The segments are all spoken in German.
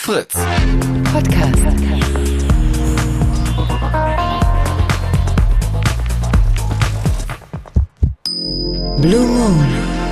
Fritz. Podcast. Blue Moon.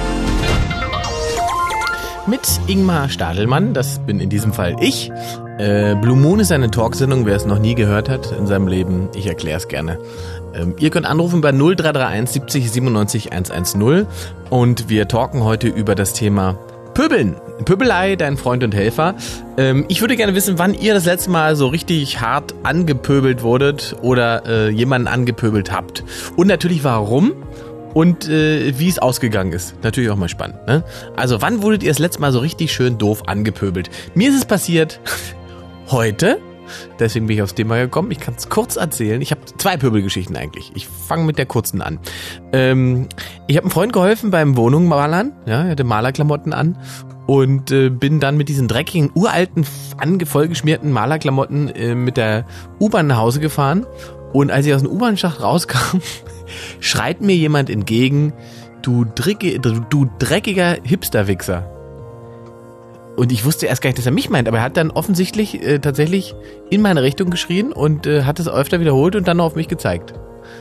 Mit Ingmar Stadelmann, das bin in diesem Fall ich. Blue Moon ist eine Talksendung, wer es noch nie gehört hat in seinem Leben. Ich erkläre es gerne. Ihr könnt anrufen bei 0331 70 97 110 und wir talken heute über das Thema Pöbeln. Pöbelei, dein Freund und Helfer. Ich würde gerne wissen, wann ihr das letzte Mal so richtig hart angepöbelt wurdet oder jemanden angepöbelt habt. Und natürlich warum und wie es ausgegangen ist. Natürlich auch mal spannend, ne? Also wann wurdet ihr das letzte Mal so richtig schön doof angepöbelt? Mir ist es passiert heute. Deswegen bin ich aufs Thema gekommen. Ich kann es kurz erzählen. Ich habe 2 Pöbelgeschichten eigentlich. Ich fange mit der kurzen an. Ich habe einem Freund geholfen beim Wohnungsmalern. Ja, er hatte Malerklamotten an. Und bin dann mit diesen dreckigen, uralten, vollgeschmierten Malerklamotten mit der U-Bahn nach Hause gefahren. Und als ich aus dem U-Bahn-Schacht rauskam, schreit mir jemand entgegen, du dreckiger Hipster-Wichser. Und ich wusste erst gar nicht, dass er mich meint, aber er hat dann offensichtlich tatsächlich in meine Richtung geschrien und hat es öfter wiederholt und dann noch auf mich gezeigt.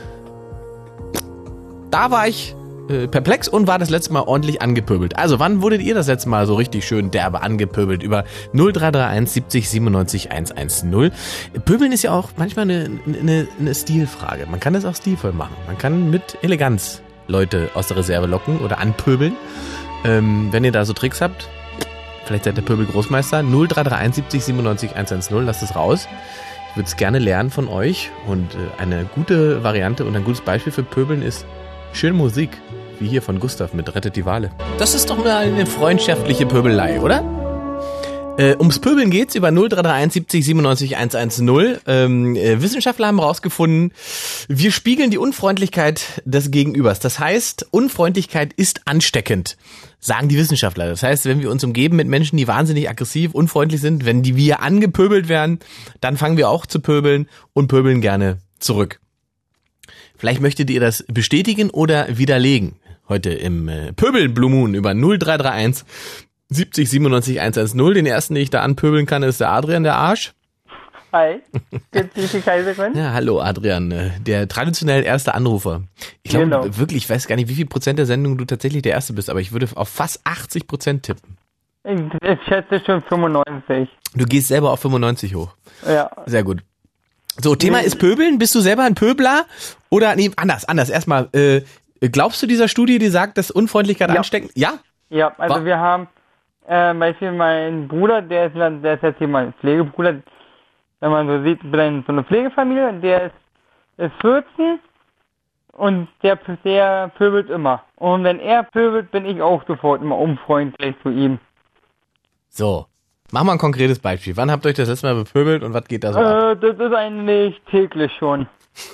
Da war ich perplex und war das letzte Mal ordentlich angepöbelt. Also wann wurdet ihr das letzte Mal so richtig schön derbe angepöbelt? Über 0331 70 97 110. Pöbeln ist ja auch manchmal eine Stilfrage. Man kann das auch stilvoll machen. Man kann mit Eleganz Leute aus der Reserve locken oder anpöbeln. Wenn ihr da so Tricks habt, vielleicht seid ihr Pöbel-Großmeister, 0331 70 97 110, lasst es raus. Ich würde es gerne lernen von euch und eine gute Variante und ein gutes Beispiel für Pöbeln ist schöne Musik, wie hier von Gustav mit Rettet die Wale. Das ist doch mal eine freundschaftliche Pöbelei, oder? Ums Pöbeln geht's über 0331 70 97 110. Wissenschaftler haben herausgefunden, wir spiegeln die Unfreundlichkeit des Gegenübers. Das heißt, Unfreundlichkeit ist ansteckend, sagen die Wissenschaftler. Das heißt, wenn wir uns umgeben mit Menschen, die wahnsinnig aggressiv, unfreundlich sind, wenn wir angepöbelt werden, dann fangen wir auch zu pöbeln und pöbeln gerne zurück. Vielleicht möchtet ihr das bestätigen oder widerlegen. Heute im Pöbeln Blue Moon über 0331 70 97 110. Den ersten, den ich da anpöbeln kann, ist der Adrian, der Arsch. Hi, jetzt die Kaiserin. Ja, hallo Adrian, der traditionell erste Anrufer. Ich glaube wirklich, ich weiß gar nicht, wie viel Prozent der Sendung du tatsächlich der Erste bist, aber ich würde auf fast 80% tippen. Ich schätze schon 95. Du gehst selber auf 95 hoch. Ja. Sehr gut. So, Thema ist Pöbeln. Bist du selber ein Pöbler? Oder, nee, anders. Erstmal, glaubst du dieser Studie, die sagt, dass Unfreundlichkeit ansteckend? Ja? Ja, also wir haben, Beispiel mein Bruder, der ist jetzt hier mein Pflegebruder, wenn man so sieht, so eine Pflegefamilie, der ist 14 und der pöbelt immer. Und wenn er pöbelt, bin ich auch sofort immer unfreundlich zu ihm. So, mach mal ein konkretes Beispiel. Wann habt ihr euch das letzte Mal bepöbelt und was geht da so ab? Das ist eigentlich täglich schon.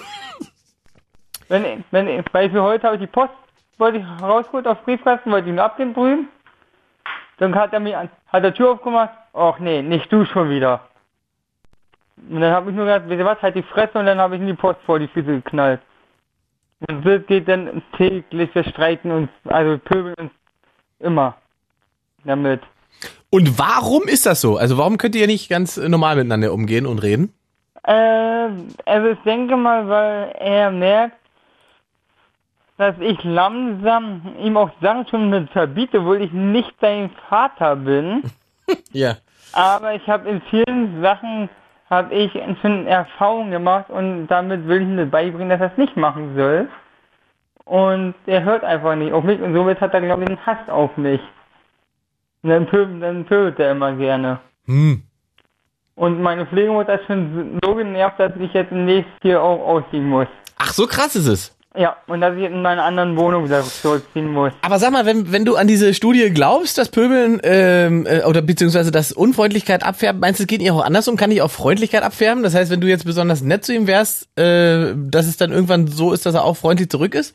Beispiel heute habe ich die Post, wollte ich rausgeholt auf Briefkasten, wollte ich ihn abgeben drüben. Dann hat er Tür aufgemacht, ach nee, nicht du schon wieder. Und dann habe ich nur gesagt, wisst ihr was, halt die Fresse und dann habe ich ihm die Post vor die Füße geknallt. Und das geht dann täglich, wir streiten uns, also pöbeln uns immer damit. Und warum ist das so? Also warum könnt ihr nicht ganz normal miteinander umgehen und reden? Also ich denke mal, weil er merkt, dass ich langsam ihm auch Sachen schon verbiete, obwohl ich nicht sein Vater bin. Ja. Aber ich habe in vielen Sachen schon Erfahrungen gemacht und damit will ich ihm beibringen, dass er es nicht machen soll. Und er hört einfach nicht auf mich und somit hat er, glaube ich, einen Hass auf mich. Und dann pöbelt er immer gerne. Und meine Pflegemutter ist schon so genervt, dass ich jetzt nächstes Jahr auch ausziehen muss. Ach, so krass ist es. Ja, und dass ich in meine anderen Wohnung wieder zurückziehen muss. Aber sag mal, wenn du an diese Studie glaubst, dass Pöbeln oder beziehungsweise dass Unfreundlichkeit abfärbt, meinst du, es geht nicht auch andersrum? Kann nicht auch Freundlichkeit abfärben? Das heißt, wenn du jetzt besonders nett zu ihm wärst, dass es dann irgendwann so ist, dass er auch freundlich zurück ist?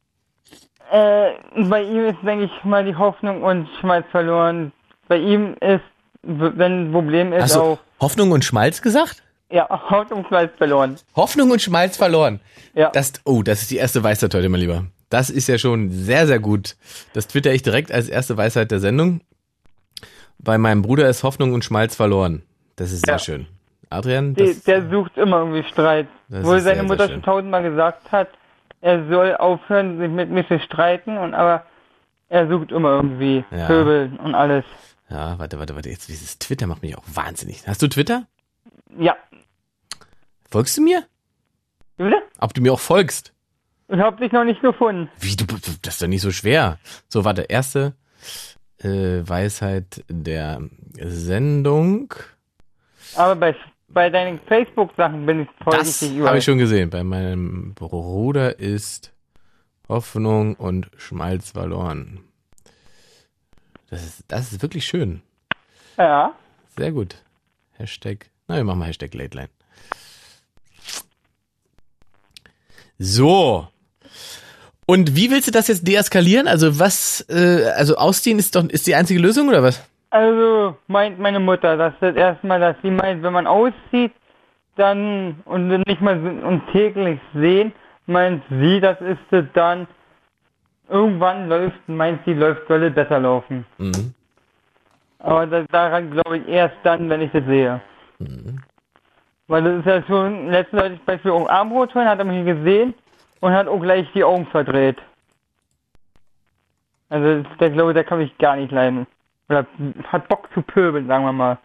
Bei ihm ist, denke ich mal, die Hoffnung und Schmalz verloren. Bei ihm ist, wenn ein Problem ist, Hast du auch... Hoffnung und Schmalz gesagt? Ja, Hoffnung und Schmalz verloren. Hoffnung und Schmalz verloren. Ja. Das ist die erste Weisheit heute, mein Lieber. Das ist ja schon sehr, sehr gut. Das twitter ich direkt als erste Weisheit der Sendung. Bei meinem Bruder ist Hoffnung und Schmalz verloren. Das ist sehr schön. Adrian, Der sucht immer irgendwie Streit. Das Wo ist seine sehr, Mutter sehr schön. schon 1000-mal gesagt hat, er soll aufhören, sich mit mir zu streiten, aber er sucht immer irgendwie Ja. Pöbel und alles. Ja, warte. Jetzt dieses Twitter macht mich auch wahnsinnig. Hast du Twitter? Ja. Folgst du mir? Wie bitte? Ob du mir auch folgst? Ich hab dich noch nicht gefunden. Wie, das ist doch nicht so schwer. So, warte, erste Weisheit der Sendung. Aber bei deinen Facebook-Sachen bin ich voll Das richtig habe ich schon gesehen. Bei meinem Bruder ist Hoffnung und Schmalz verloren. Das ist wirklich schön. Ja. Sehr gut. Wir machen mal Hashtag Lateline. So. Und wie willst du das jetzt deeskalieren? Also also ausziehen ist die einzige Lösung oder was? Also meint meine Mutter, dass das erstmal, dass sie meint, wenn man auszieht, dann und nicht mal uns täglich sehen, meint sie, das ist es dann irgendwann meint sie, soll es besser laufen. Mhm. Aber daran glaube ich erst dann, wenn ich das sehe. Mhm. Weil das ist ja schon, letztens hatte ich bei für Armbrot holen, hat er mich gesehen und hat auch gleich die Augen verdreht. Also der glaube, der kann mich gar nicht leiden. Oder hat Bock zu pöbeln, sagen wir mal.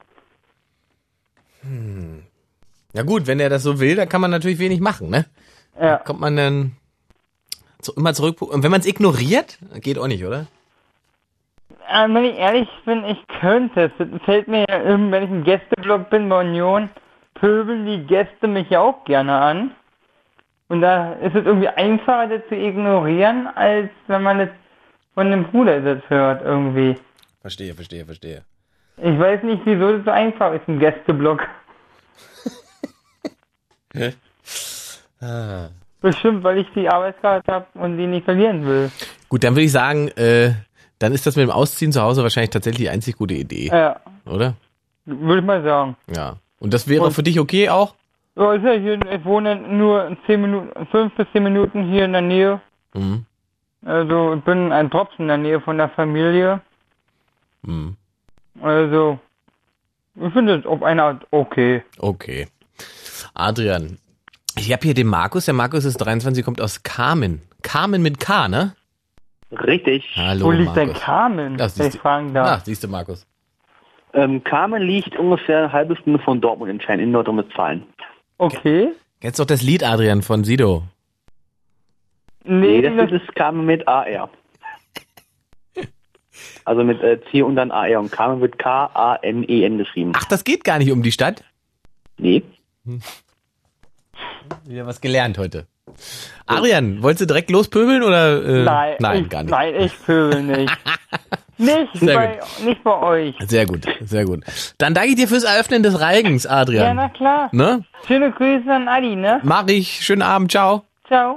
Ja gut, wenn er das so will, dann kann man natürlich wenig machen, ne? Ja. Kommt man dann immer zurück. Und wenn man es ignoriert, geht auch nicht, oder? Wenn ich ehrlich bin, ich könnte es. Das fällt mir ja, wenn ich im Gästeblock bin bei Union, pöbeln die Gäste mich ja auch gerne an. Und da ist es irgendwie einfacher, das zu ignorieren, als wenn man das von dem Bruder das hört, irgendwie. Verstehe. Ich weiß nicht, wieso das so einfach ist im Gästeblock. Bestimmt, weil ich die Arbeitskarte habe und die nicht verlieren will. Gut, dann würde ich sagen, dann ist das mit dem Ausziehen zu Hause wahrscheinlich tatsächlich die einzig gute Idee, Ja, oder? würde ich mal sagen. Ja. Und das wäre Und- für dich okay auch? Ja, ist ja hier, ich wohne nur 5 bis 10 Minuten hier in der Nähe. Mhm. Also ich bin ein Drops in der Nähe von der Familie. Mhm. Also ich finde es auf eine Art okay. Okay. Adrian, ich habe hier den Markus. Der Markus ist 23, kommt aus Kamen. Kamen mit K, ne? Richtig. Hallo, Wo liegt denn Markus. Carmen, Das wenn siehst ich fragen darf? siehst du, Markus. Kamen liegt ungefähr eine halbe Stunde von Dortmund entfernt in Nordrhein-Westfalen. Okay. Kennst doch das Lied, Adrian, von Sido. Nee, Nee, das ist Kamen mit AR. Also mit C und dann AR. Und Kamen wird K-A-M-E-N geschrieben. Ach, das geht gar nicht um die Stadt? Nee. Wieder was gelernt heute. Adrian, wolltest du direkt lospöbeln oder? Nein, gar nicht. Nein, ich pöbel nicht. Sehr Nicht bei euch. Sehr gut. Dann danke ich dir fürs Eröffnen des Reigens, Adrian. Ja, na klar. Ne? Schöne Grüße an Adi, ne? Mach ich. Schönen Abend. Ciao. Ciao.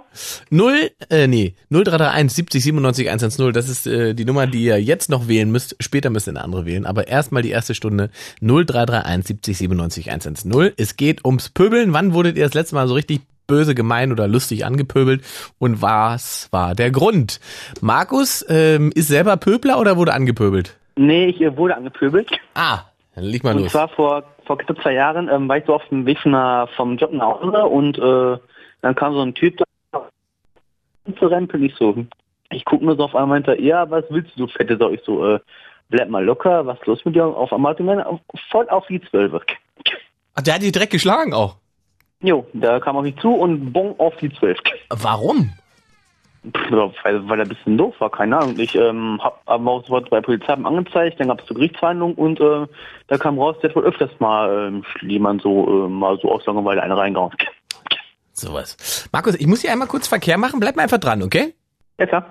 0331 70 97 110. Das ist die Nummer, die ihr jetzt noch wählen müsst. Später müsst ihr eine andere wählen. Aber erstmal die erste Stunde. 0331 70 97 110. Es geht ums Pöbeln. Wann wurdet ihr das letzte Mal so richtig böse, gemein oder lustig angepöbelt? Und was war der Grund? Markus ist selber Pöbler oder wurde angepöbelt? Nee, ich wurde angepöbelt. Ah, dann leg mal Und los. zwar vor knapp 2 Jahren war ich so auf dem Weg vom Job nach Hause und dann kam so ein Typ da zu rempeln. Ich guck nur so auf einmal hinter, ja, was willst du, fette Sau? Ich so, bleib mal locker, was ist los mit dir? Auf einmal hat er mir voll auf die 12. Ach, der hat dich direkt geschlagen auch. Jo, da kam auf mich zu und bong auf die 12. Warum? Weil er ein bisschen doof war, keine Ahnung. Ich hab aber auch sofort bei Polizei angezeigt, dann gab es so Gerichtsverhandlungen und da kam raus, der hat wohl öfters mal jemand mal so aus Langeweile eine reingehauen. Sowas. Markus, ich muss hier einmal kurz Verkehr machen. Bleib mal einfach dran, okay? Ja, klar.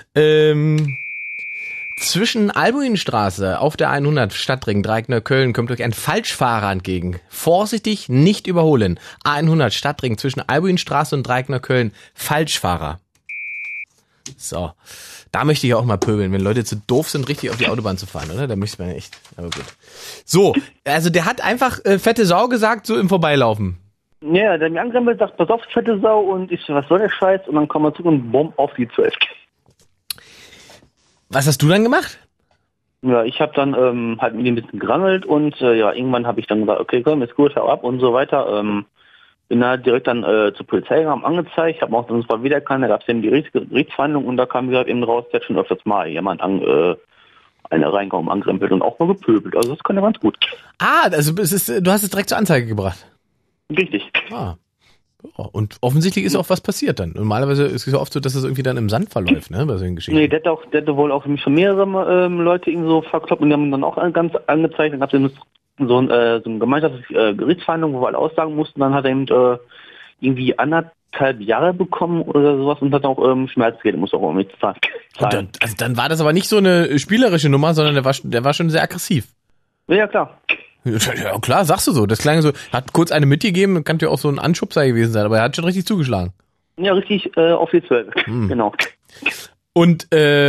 Zwischen Albuinstraße auf der 100 Stadtring Dreieckner Köln kommt euch ein Falschfahrer entgegen. Vorsichtig, nicht überholen. A100 Stadtring zwischen Albuinstraße und Dreieckner Köln. Falschfahrer. So. Da möchte ich auch mal pöbeln, wenn Leute zu doof sind, richtig auf die Autobahn zu fahren, oder? Da möchte man echt. Aber gut. So. Also der hat einfach fette Sau gesagt, so im Vorbeilaufen. Ja, der hat mich angerempelt, sagt, pass auf, fette Sau, und ich so, was soll der Scheiß? Und dann kommen wir zu und bumm auf die 12. Was hast du dann gemacht? Ja, ich habe dann halt mit ihm ein bisschen gerangelt und irgendwann habe ich dann gesagt, okay, komm, ist gut, hau ab und so weiter. Bin da direkt dann zur Polizei gegangen, angezeigt, habe auch dann sofort wiedererkannt, da gab es eben die Gerichtsverhandlung und da kam wieder eben raus, der hat schon öfters mal jemand eine reingekommen, angerempelt und auch mal gepöbelt. Also das kann ja ganz gut. Also du hast es direkt zur Anzeige gebracht. Richtig. Ah. Ja, und offensichtlich ist auch was passiert dann. Normalerweise ist es ja oft so, dass es irgendwie dann im Sand verläuft, ne, bei solchen Geschichten. Nee, der hatte wohl auch schon mehrere Leute irgendwie so verkloppt und die haben ihn dann auch ganz angezeigt. Dann gab es so eine gemeinschaftliche Gerichtsverhandlung, wo wir alle aussagen mussten. Dann hat er eben irgendwie 1,5 Jahre bekommen oder sowas und hat auch Schmerzgeld, muss auch irgendwie zahlen. Dann war das aber nicht so eine spielerische Nummer, sondern der war schon sehr aggressiv. Ja, klar. Ja, klar, sagst du so. Das klang so, hat kurz eine mitgegeben, kann ja auch so ein Anschubser gewesen sein, aber er hat schon richtig zugeschlagen. Ja, richtig offiziell. Genau. Und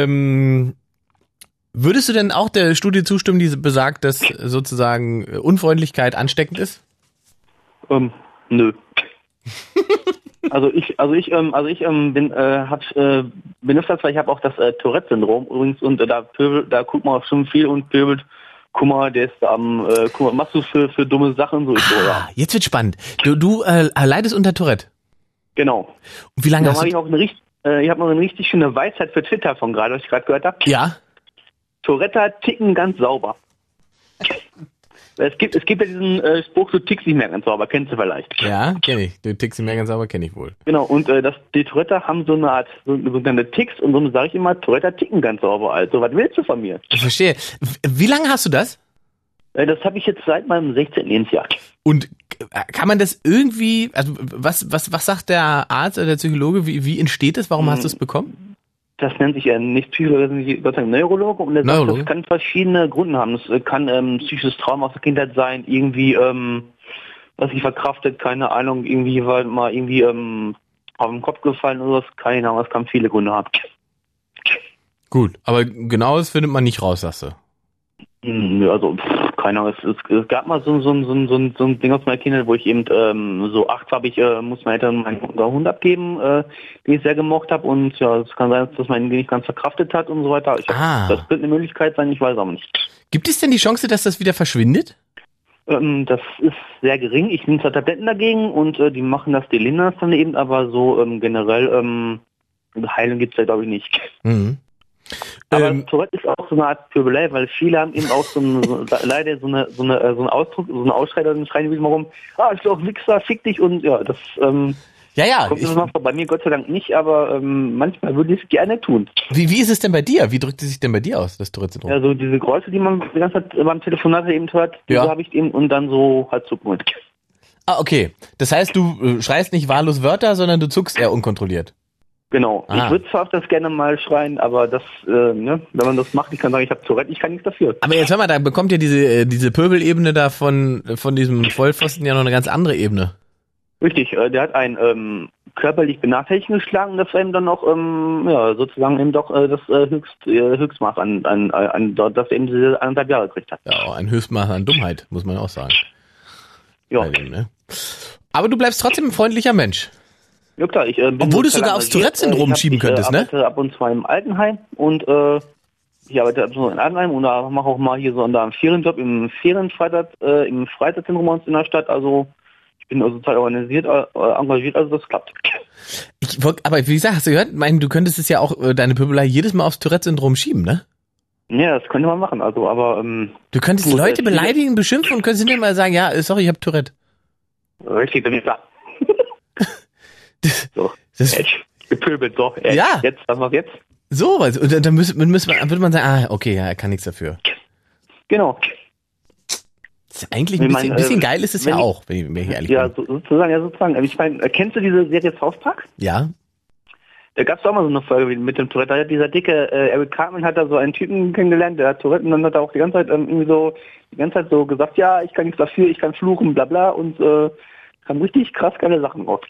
würdest du denn auch der Studie zustimmen, die besagt, dass sozusagen Unfreundlichkeit ansteckend ist? Nö. Ich bin öfters, weil ich habe auch das Tourette-Syndrom übrigens und da guckt man auch schon viel und pöbelt. Guck mal, der ist guck mal, machst du für dumme Sachen so. Jetzt wird spannend. Du leidest unter Tourette. Genau. Und wie lange hast du? Ich habe noch eine richtig schöne Weisheit für Twitter von gerade, was ich gerade gehört habe. Ja. Tourette ticken ganz sauber. Es gibt ja diesen Spruch, du tickst nicht mehr ganz sauber, kennst du vielleicht. Ja, kenne ich. Du tickst nicht mehr ganz sauber, kenne ich wohl. Genau, und die Tourette haben so eine Art, so eine Ticks und so sage ich immer, Tourette ticken ganz sauber. Also, was willst du von mir? Ich verstehe. Wie lange hast du das? Das habe ich jetzt seit meinem 16. Lebensjahr. Und kann man das irgendwie, also was sagt der Arzt oder der Psychologe, wie entsteht das? Warum hast du es bekommen? Das nennt sich ja nicht Psychologe, das nennt sich Neurologe und der sagt, das kann verschiedene Gründe haben. Das kann psychisches Trauma aus der Kindheit sein, irgendwie, was ich verkraftet, keine Ahnung, irgendwie, weil mal irgendwie auf den Kopf gefallen oder was, keine Ahnung, das kann viele Gründe haben. Gut, aber genau das findet man nicht raus, sagst du. Also, keine Ahnung, es gab mal so ein Ding aus meiner Kindheit, wo ich eben so 8 war, muss meine Eltern meinen Hund abgeben, den ich sehr gemocht habe und ja, es kann sein, dass man ihn nicht ganz verkraftet hat und so weiter. Das könnte eine Möglichkeit sein, ich weiß aber nicht. Gibt es denn die Chance, dass das wieder verschwindet? Das ist sehr gering. Ich nehme 2 Tabletten dagegen und die machen das, die lindern das dann eben, aber so generell Heilung gibt's ja glaube ich nicht. Mhm. Aber Tourette ist auch so eine Art Pöbelei, weil viele haben eben auch leider so einen Ausdruck, so eine Ausschrei, dann schreien die mal rum, ich bin auch Wichser, fick dich und ja, das kommt immer vor. Bei mir Gott sei Dank nicht, aber manchmal würde ich es gerne tun. Wie ist es denn bei dir? Wie drückt es sich denn bei dir aus, das Tourette-Syndrom? Also diese Geräusche, die man die ganze Zeit beim Telefonat eben hört, diese habe ich eben und dann so halt zuckend. Okay. Das heißt, du schreist nicht wahllos Wörter, sondern du zuckst eher unkontrolliert. Genau. Ich würde zwar das gerne mal schreien, aber das, wenn man das macht, ich kann sagen, ich habe Tourette, ich kann nichts dafür. Aber jetzt hör mal, da bekommt ja diese Pöbelebene da von diesem Vollpfosten ja noch eine ganz andere Ebene. Richtig, der hat einen körperlich Benachteiligten geschlagen, das eben dann auch, sozusagen eben doch das Höchstmaß an dass er eben diese 1,5 Jahre gekriegt hat. Ja, ein Höchstmaß an Dummheit, muss man auch sagen. Ja. Dem, ne? Aber du bleibst trotzdem ein freundlicher Mensch. Ja klar, obwohl du sogar aufs Tourette-Syndrom schieben könntest, ne? Ich arbeite ab und zu im Altenheim und ich arbeite ab und zu im Altenheim und da mache auch mal hier so einen Ferienjob im Freizeitzentrum bei uns in der Stadt. Also ich bin also total organisiert, engagiert, also das klappt. Aber wie gesagt, hast du gehört? Du könntest es ja auch, deine Pöbelei jedes Mal aufs Tourette-Syndrom schieben, ne? Ja, das könnte man machen, also aber du könntest Leute beleidigen, beschimpfen und könntest hinterher mal sagen, ja, sorry, ich hab Tourette. Richtig, dann ist klar. So, gepöbelt, so. Ja. Jetzt, was machst du jetzt? So, und dann würde man sagen, okay, ja, er kann nichts dafür. Genau. Das ist eigentlich ein bisschen geil ist es ja auch, wenn ich mir hier ehrlich bin. Ja, sozusagen. Ich meine, kennst du diese Serie South Park? Ja. Da gab es auch mal so eine Folge mit dem Tourette. Da hat dieser dicke Eric Cartman hat da so einen Typen kennengelernt, der hat Tourette und dann hat er auch die ganze Zeit so gesagt, ja, ich kann nichts dafür, ich kann fluchen, bla bla und kam richtig krass geile Sachen raus.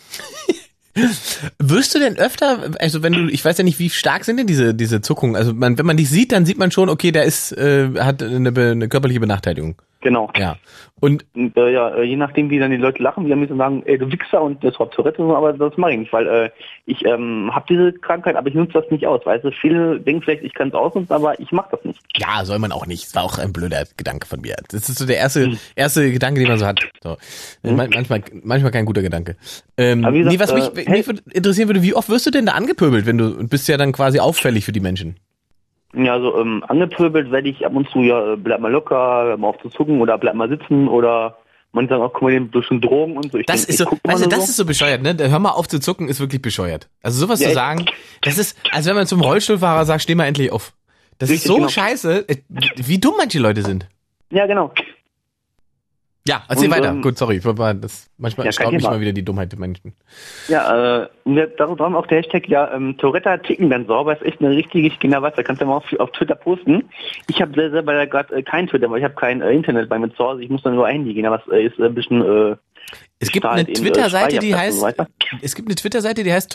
Wirst du denn öfter, also ich weiß ja nicht, wie stark sind denn diese Zuckungen? Also wenn man dich sieht, dann sieht man schon, okay, der hat eine körperliche Benachteiligung. Genau. Ja. Und Je nachdem, wie dann die Leute lachen, wie dann müssen sagen, ey, du Wichser und das hat Tourette, aber das mache ich nicht, weil ich habe diese Krankheit, aber ich nutze das nicht aus. Weißt du, viele denken vielleicht, ich kann es ausnutzen, aber ich mache das nicht. ja, soll man auch nicht. Das war auch ein blöder Gedanke von mir. Das ist so der erste Gedanke, den man so hat. So. Manchmal kein guter Gedanke. Aber wie gesagt, was mich interessieren würde, wie oft wirst du denn da angepöbelt, wenn du bist ja dann quasi auffällig für die Menschen? Ja, also angepöbelt werde ich ab und zu, ja, bleib mal locker, hör mal auf zu zucken oder bleib mal sitzen oder man sagt auch, guck mal, den durch schon Drogen und so. Das ist so bescheuert, ne? Hör mal auf zu zucken, ist wirklich bescheuert. Also sowas zu sagen, das ist, als wenn man zum Rollstuhlfahrer sagt, steh mal endlich auf. Das ist so scheiße, wie dumm manche Leute sind. Ja, genau. Ja, erzähl weiter. Gut, sorry. Manchmal Ja, staubt mich mal wieder die Dummheit der Menschen. Ja, darum auch der Hashtag, Tourette ticken dann sauber, ist echt eine richtige Skinnerwatz, da kannst du mal auf Twitter posten. Ich habe selber gerade kein Twitter, weil ich habe kein Internet bei mir zu Hause, ich muss dann nur ein Handy gehen, aber es ist ein bisschen... Es gibt eine Twitter-Seite, die heißt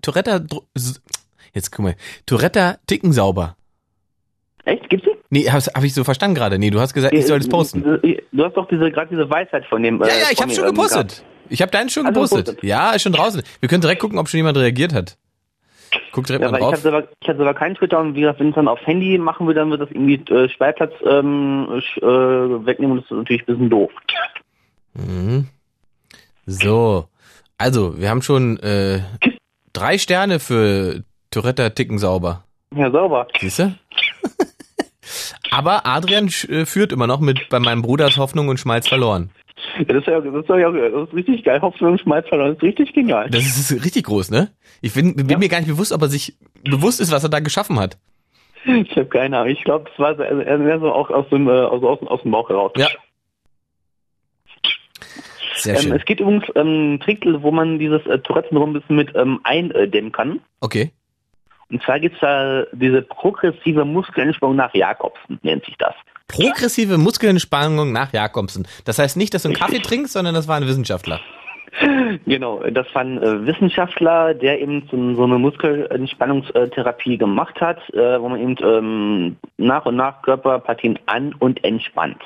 Tourette ticken sauber. Echt? Gibt's die? Nee, hab ich so verstanden gerade. Nee, du hast gesagt, ich soll das posten. Du hast doch gerade diese Weisheit von dem... Ja, ich hab's schon gepostet. Ich habe deinen schon gepostet. Ja, ist schon draußen. Wir können direkt gucken, ob schon jemand reagiert hat. Guck direkt mal drauf. Ich hatte selber keinen Twitter und wie gesagt, wenn ich es dann aufs Handy machen will, dann wird das irgendwie Speicherplatz wegnehmen und das ist natürlich ein bisschen doof. Mhm. So, also, wir haben schon 3 Sterne für Tourette ticken sauber. Ja, sauber. Siehst du? Aber Adrian führt immer noch mit bei meinem Bruder ist Hoffnung und Schmalz verloren. Ja, das ist richtig geil. Hoffnung und Schmalz verloren, das ist richtig genial. Das ist richtig groß, ne? Ich bin mir gar nicht bewusst, ob er sich bewusst ist, was er da geschaffen hat. Ich habe keine Ahnung. Ich glaube, das war so auch aus dem Bauch heraus. Ja. Sehr schön. Es geht übrigens einen Trick, wo man dieses Tourette-Syndrom ein bisschen mit eindämmen kann. Okay. Und zwar gibt's da diese progressive Muskelentspannung nach Jakobsen, nennt sich das. Progressive Muskelentspannung nach Jakobsen. Das heißt nicht, dass du einen Kaffee trinkst, sondern das war ein Wissenschaftler. Genau, das war ein Wissenschaftler, der eben so eine Muskelentspannungstherapie gemacht hat, wo man eben nach und nach Körperpartien an- und entspannt.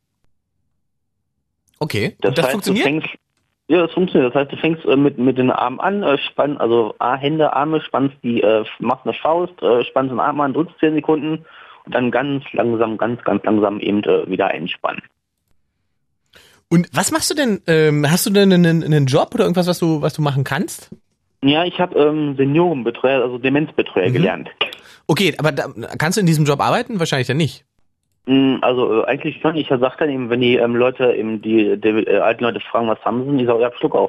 Okay, und das funktioniert? Das funktioniert. Das heißt, du fängst mit den Armen an, Hände, Arme, spannst machst eine Faust, spannst den Arm an, drückst 10 Sekunden und dann ganz langsam eben wieder entspannen. Und was machst du denn? Hast du denn einen Job oder irgendwas, was du machen kannst? Ja, ich habe Seniorenbetreuer, also Demenzbetreuer gelernt. Okay, aber kannst du in diesem Job arbeiten? Wahrscheinlich dann nicht. Also eigentlich schon. Ich sag dann eben, wenn die Leute eben die alten Leute fragen, was haben sie, ich sage, ja, Schluck auf.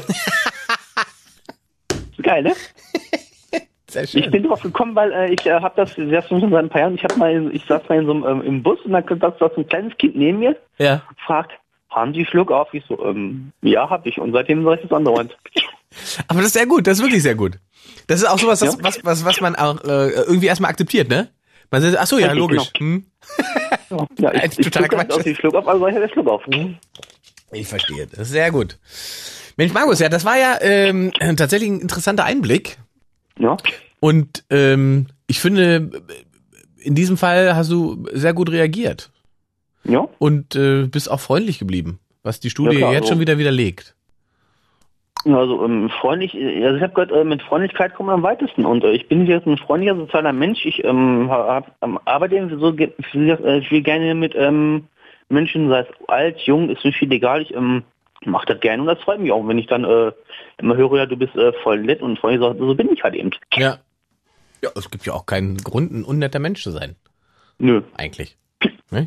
Geil, ne? Sehr schön. Ich bin drauf gekommen, weil ich habe das schon seit ein paar Jahren. Ich saß mal in so im Bus und dann saß so ein kleines Kind neben mir. Ja. Fragt, haben Sie Schluck auf? Ich so, ja, hab ich. Und seitdem sag ich das andauernd. Aber das ist sehr gut. Das ist wirklich sehr gut. Das ist auch sowas, was man auch irgendwie erstmal akzeptiert, ne? Man sagt, ach so, ja, logisch. Genau. Ja, ich total Quatsch. Aus Schluck auf, also der Schluck auf. Ich verstehe. Das ist sehr gut. Mensch, Markus, ja, das war ja tatsächlich ein interessanter Einblick. Ja. Und ich finde, in diesem Fall hast du sehr gut reagiert. Ja. Und bist auch freundlich geblieben, was die Studie klar, jetzt schon wieder widerlegt. Also freundlich, also ich habe gehört, mit Freundlichkeit kommt man am weitesten und ich bin jetzt ein freundlicher, sozialer Mensch. Ich arbeite so viel gerne mit Menschen, sei es alt, jung, ist mir viel egal. Ich mache das gerne und das freut mich auch, wenn ich dann immer höre, ja, du bist voll nett und freundlich, so bin ich halt eben. Ja. Ja, es gibt ja auch keinen Grund, ein unnetter Mensch zu sein. Nö. Eigentlich. Ne?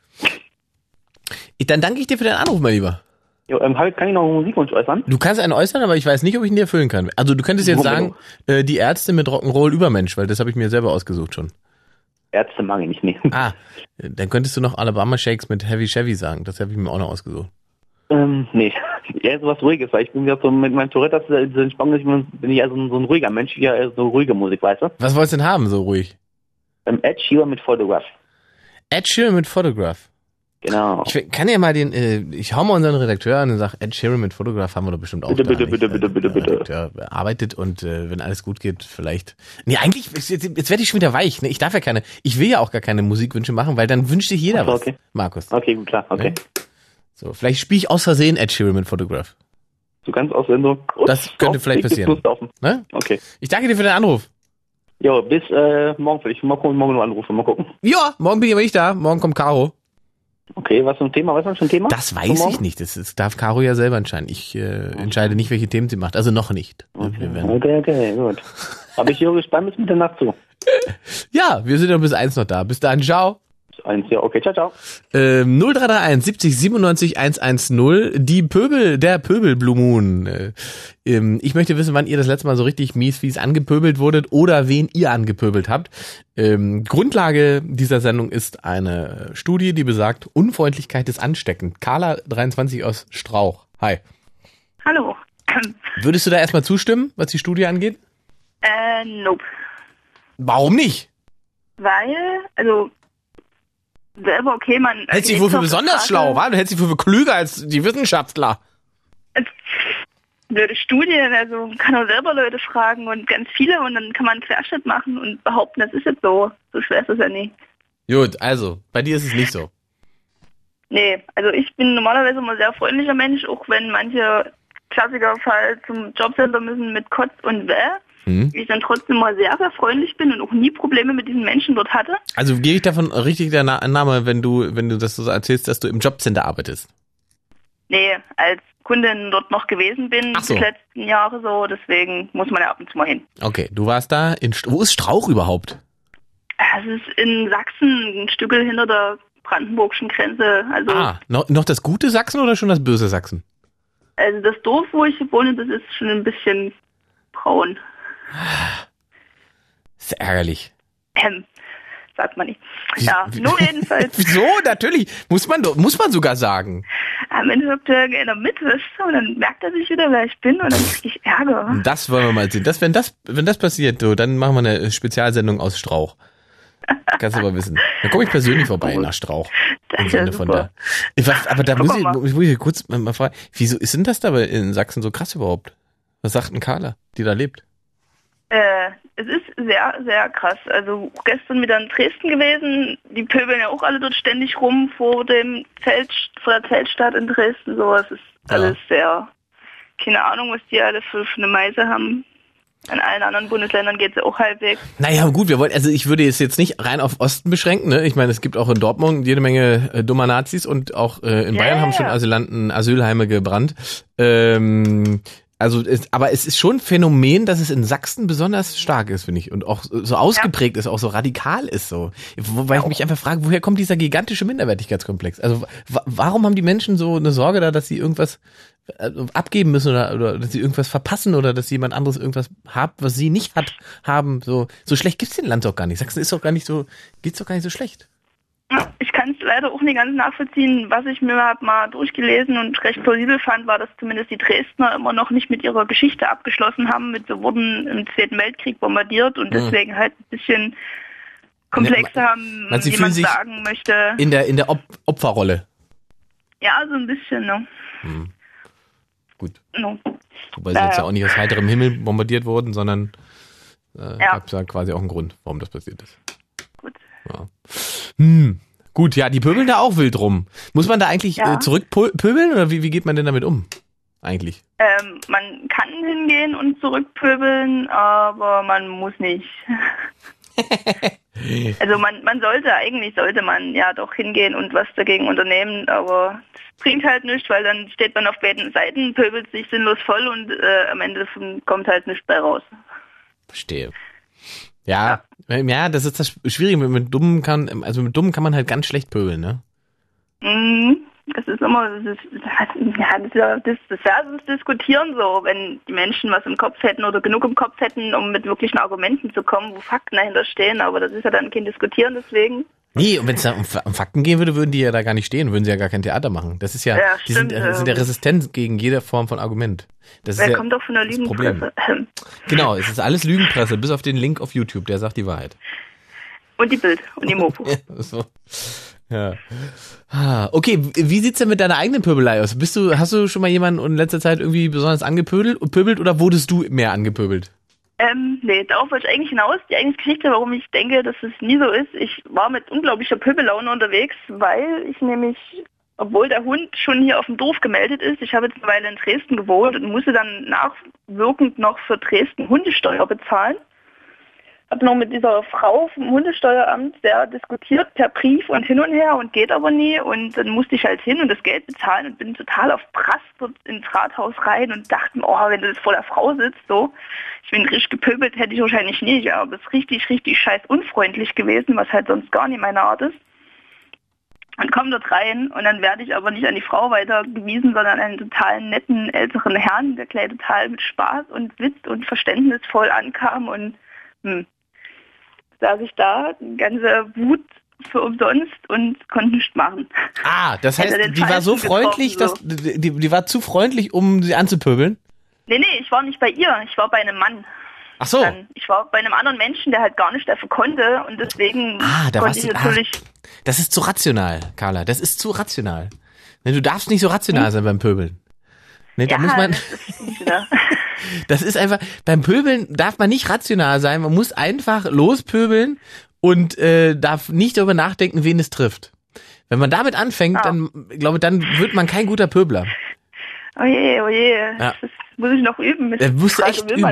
Dann danke ich dir für deinen Anruf, mein Lieber. Ja, kann ich noch einen Musikwunsch äußern? Du kannst einen äußern, aber ich weiß nicht, ob ich ihn dir erfüllen kann. Also du könntest jetzt sagen, die Ärzte mit Rock'n'Roll Übermensch, weil das habe ich mir selber ausgesucht schon. Ärzte mag ich nicht. Dann könntest du noch Alabama Shakes mit Heavy Chevy sagen. Das habe ich mir auch noch ausgesucht. Nee. Ja, sowas Ruhiges, weil ich bin ja so mit meinem Tourette, diese Entspannung, bin ich also so ein ruhiger Mensch, ja, so ruhige Musik, weißt du? Was wolltest du denn haben, so ruhig? Ed Sheeran mit Photograph. Ed Sheeran mit Photograph. Genau. Ich kann ja mal ich hau mal unseren Redakteur an und sag, Ed Sheeran mit Photograph haben wir doch bestimmt auch. Bitte. Der Redakteur arbeitet und wenn alles gut geht, vielleicht. Nee, eigentlich, jetzt werde ich schon wieder weich. Ne? Ich darf ja ich will ja auch gar keine Musikwünsche machen, weil dann wünscht sich jeder was. Okay. Markus. Okay, gut, klar, okay. Ne? So, vielleicht spiele ich aus Versehen Ed Sheeran mit Photograph. So ganz aus Sendung. Das könnte vielleicht passieren. Ne? Okay. Ich danke dir für den Anruf. Jo, bis morgen vielleicht. Mal gucken, morgen noch anrufen, mal gucken. Ja, morgen bin ich aber nicht da. Morgen kommt Caro. Okay, was für ein Thema? Was ist für ein Thema? Das weiß ich nicht. Das darf Caro ja selber entscheiden. Ich entscheide nicht, welche Themen sie macht. Also noch nicht. Okay, gut. Aber ich höre gespannt bis Mitternacht zu. Ja, wir sind noch bis 1 noch da. Bis dahin, ciao. 1, ja, okay, ciao. 0331 70 97 110. Der Pöbel Blue Moon. Ich möchte wissen, wann ihr das letzte Mal so richtig fies angepöbelt wurdet oder wen ihr angepöbelt habt. Grundlage dieser Sendung ist eine Studie, die besagt, Unfreundlichkeit ist ansteckend. Carla 23 aus Strauch. Hi. Hallo. Würdest du da erstmal zustimmen, was die Studie angeht? Nope. Warum nicht? Weil, also, selber okay, man... Hältst dich wohl für besonders schlau, wa? Du hältst dich wohl für klüger als die Wissenschaftler. Blöde Studien, also man kann auch selber Leute fragen und ganz viele und dann kann man einen Querschnitt machen und behaupten, das ist jetzt so. So schwer ist das ja nicht. Gut, also, bei dir ist es nicht so. Nee, also ich bin normalerweise immer ein sehr freundlicher Mensch, auch wenn manche Klassikerfall zum Jobcenter müssen mit Kotz und ich dann trotzdem mal sehr, sehr freundlich bin und auch nie Probleme mit diesen Menschen dort hatte. Also gehe ich davon richtig der Annahme, wenn du das so erzählst, dass du im Jobcenter arbeitest? Nee, als Kundin dort noch gewesen bin, so. Die letzten Jahre so, deswegen muss man ja ab und zu mal hin. Okay, du warst da wo ist Strauch überhaupt? Es ist in Sachsen, ein Stückel hinter der brandenburgischen Grenze. Also noch das gute Sachsen oder schon das böse Sachsen? Also das Dorf, wo ich wohne, das ist schon ein bisschen braun. Das ist ärgerlich. Sagt man nicht. Ja, nur jedenfalls. Wieso? Natürlich. Muss man sogar sagen. Am Ende sagt er mit, und dann merkt er sich wieder, wer ich bin, und dann kriege ich Ärger. Das wollen wir mal sehen. Wenn das passiert, dann machen wir eine Spezialsendung aus Strauch. Kannst du aber wissen. Dann komme ich persönlich vorbei nach Strauch. Das ist ja super. Aber da muss ich kurz mal fragen, wieso ist denn das da in Sachsen so krass überhaupt? Was sagt denn Carla, die da lebt? Es ist sehr, sehr krass. Also gestern wieder in Dresden gewesen. Die pöbeln ja auch alle dort ständig rum vor der Zeltstadt in Dresden. So, es ist alles sehr, keine Ahnung, was die alle für eine Meise haben. An allen anderen Bundesländern geht es ja auch halbwegs. Naja, gut, ich würde es jetzt nicht rein auf Osten beschränken, ne? Ich meine, es gibt auch in Dortmund jede Menge dummer Nazis und auch in Bayern haben schon Asylanten Asylheime gebrannt. Aber es ist schon ein Phänomen, dass es in Sachsen besonders stark ist, finde ich. Und auch so ausgeprägt ist, auch so radikal ist so. Wobei ich mich einfach frage, woher kommt dieser gigantische Minderwertigkeitskomplex? Also warum haben die Menschen so eine Sorge da, dass sie irgendwas abgeben müssen oder dass sie irgendwas verpassen oder dass jemand anderes irgendwas hat, was sie nicht haben? So schlecht gibt's den Land doch gar nicht. Sachsen ist doch gar nicht so, geht's doch gar nicht so schlecht. Ich kann es leider auch nicht ganz nachvollziehen. Was ich mir mal durchgelesen und recht plausibel fand, war, dass zumindest die Dresdner immer noch nicht mit ihrer Geschichte abgeschlossen haben. Sie wurden im Zweiten Weltkrieg bombardiert und deswegen halt ein bisschen komplexer haben, wie man sagen möchte. In der Opferrolle. Ja, so ein bisschen, ne? Gut. No. Wobei sie jetzt ja auch nicht aus heiterem Himmel bombardiert wurden, sondern gab es ja quasi auch einen Grund, warum das passiert ist. Gut. Ja. Gut, ja, die pöbeln da auch wild rum. Muss man da eigentlich zurückpöbeln oder wie geht man denn damit um? Eigentlich? Man kann hingehen und zurückpöbeln, aber man muss nicht. Also man sollte man ja doch hingehen und was dagegen unternehmen, aber es bringt halt nichts, weil dann steht man auf beiden Seiten, pöbelt sich sinnlos voll und am Ende kommt halt nichts bei raus. Verstehe. Ja, das ist das Schwierige. Mit Dummen kann man halt ganz schlecht pöbeln, ne? Das ist immer, das Diskutieren so, wenn die Menschen was im Kopf hätten oder genug im Kopf hätten, um mit wirklichen Argumenten zu kommen, wo Fakten dahinter stehen, aber das ist ja dann kein Diskutieren, deswegen. Nee, und wenn es da um Fakten gehen würde, würden die ja da gar nicht stehen, würden sie ja gar kein Theater machen. Das ist ja, die sind ja resistent gegen jede Form von Argument. Das ist kommt doch von der Lügenpresse. Genau, es ist alles Lügenpresse, bis auf den Link auf YouTube, der sagt die Wahrheit. Und die Bild und die Mopo. So. Ja. Okay, wie sieht's denn mit deiner eigenen Pöbelei aus? Hast du schon mal jemanden in letzter Zeit irgendwie besonders angepöbelt oder wurdest du mehr angepöbelt? Nee, darauf wollte ich eigentlich hinaus. Die eigentliche Geschichte, warum ich denke, dass es nie so ist. Ich war mit unglaublicher Pöbellaune unterwegs, weil ich nämlich, obwohl der Hund schon hier auf dem Dorf gemeldet ist, ich habe jetzt eine Weile in Dresden gewohnt und musste dann nachwirkend noch für Dresden Hundesteuer bezahlen. Habe noch mit dieser Frau vom Hundesteueramt sehr diskutiert per Brief und hin und her und geht aber nie. Und dann musste ich halt hin und das Geld bezahlen und bin total auf Prass dort ins Rathaus rein und dachte mir, wenn du das vor der Frau sitzt, so, ich bin richtig gepöbelt, hätte ich wahrscheinlich nicht, aber es ist richtig, richtig scheiß unfreundlich gewesen, was halt sonst gar nicht meine Art ist. Und komme dort rein und dann werde ich aber nicht an die Frau weitergewiesen, sondern an einen total netten älteren Herrn, der gleich total mit Spaß und Witz und verständnisvoll ankam und saß ich da, die ganze Wut für umsonst und konnte nichts machen. Das heißt, die war so freundlich, die war zu freundlich, um sie anzupöbeln? Nee, ich war nicht bei ihr, ich war bei einem Mann. Ach so. Ich war bei einem anderen Menschen, der halt gar nicht dafür konnte und deswegen konnte ich natürlich... Das ist zu rational, Carla, das ist zu rational. Du darfst nicht so rational sein beim Pöbeln. Nee, da muss man... Das ist einfach, beim Pöbeln darf man nicht rational sein, man muss einfach lospöbeln und darf nicht darüber nachdenken, wen es trifft. Wenn man damit anfängt, dann wird man kein guter Pöbler. Oh je. Ja. Das muss ich noch üben. Das musst du echt üben.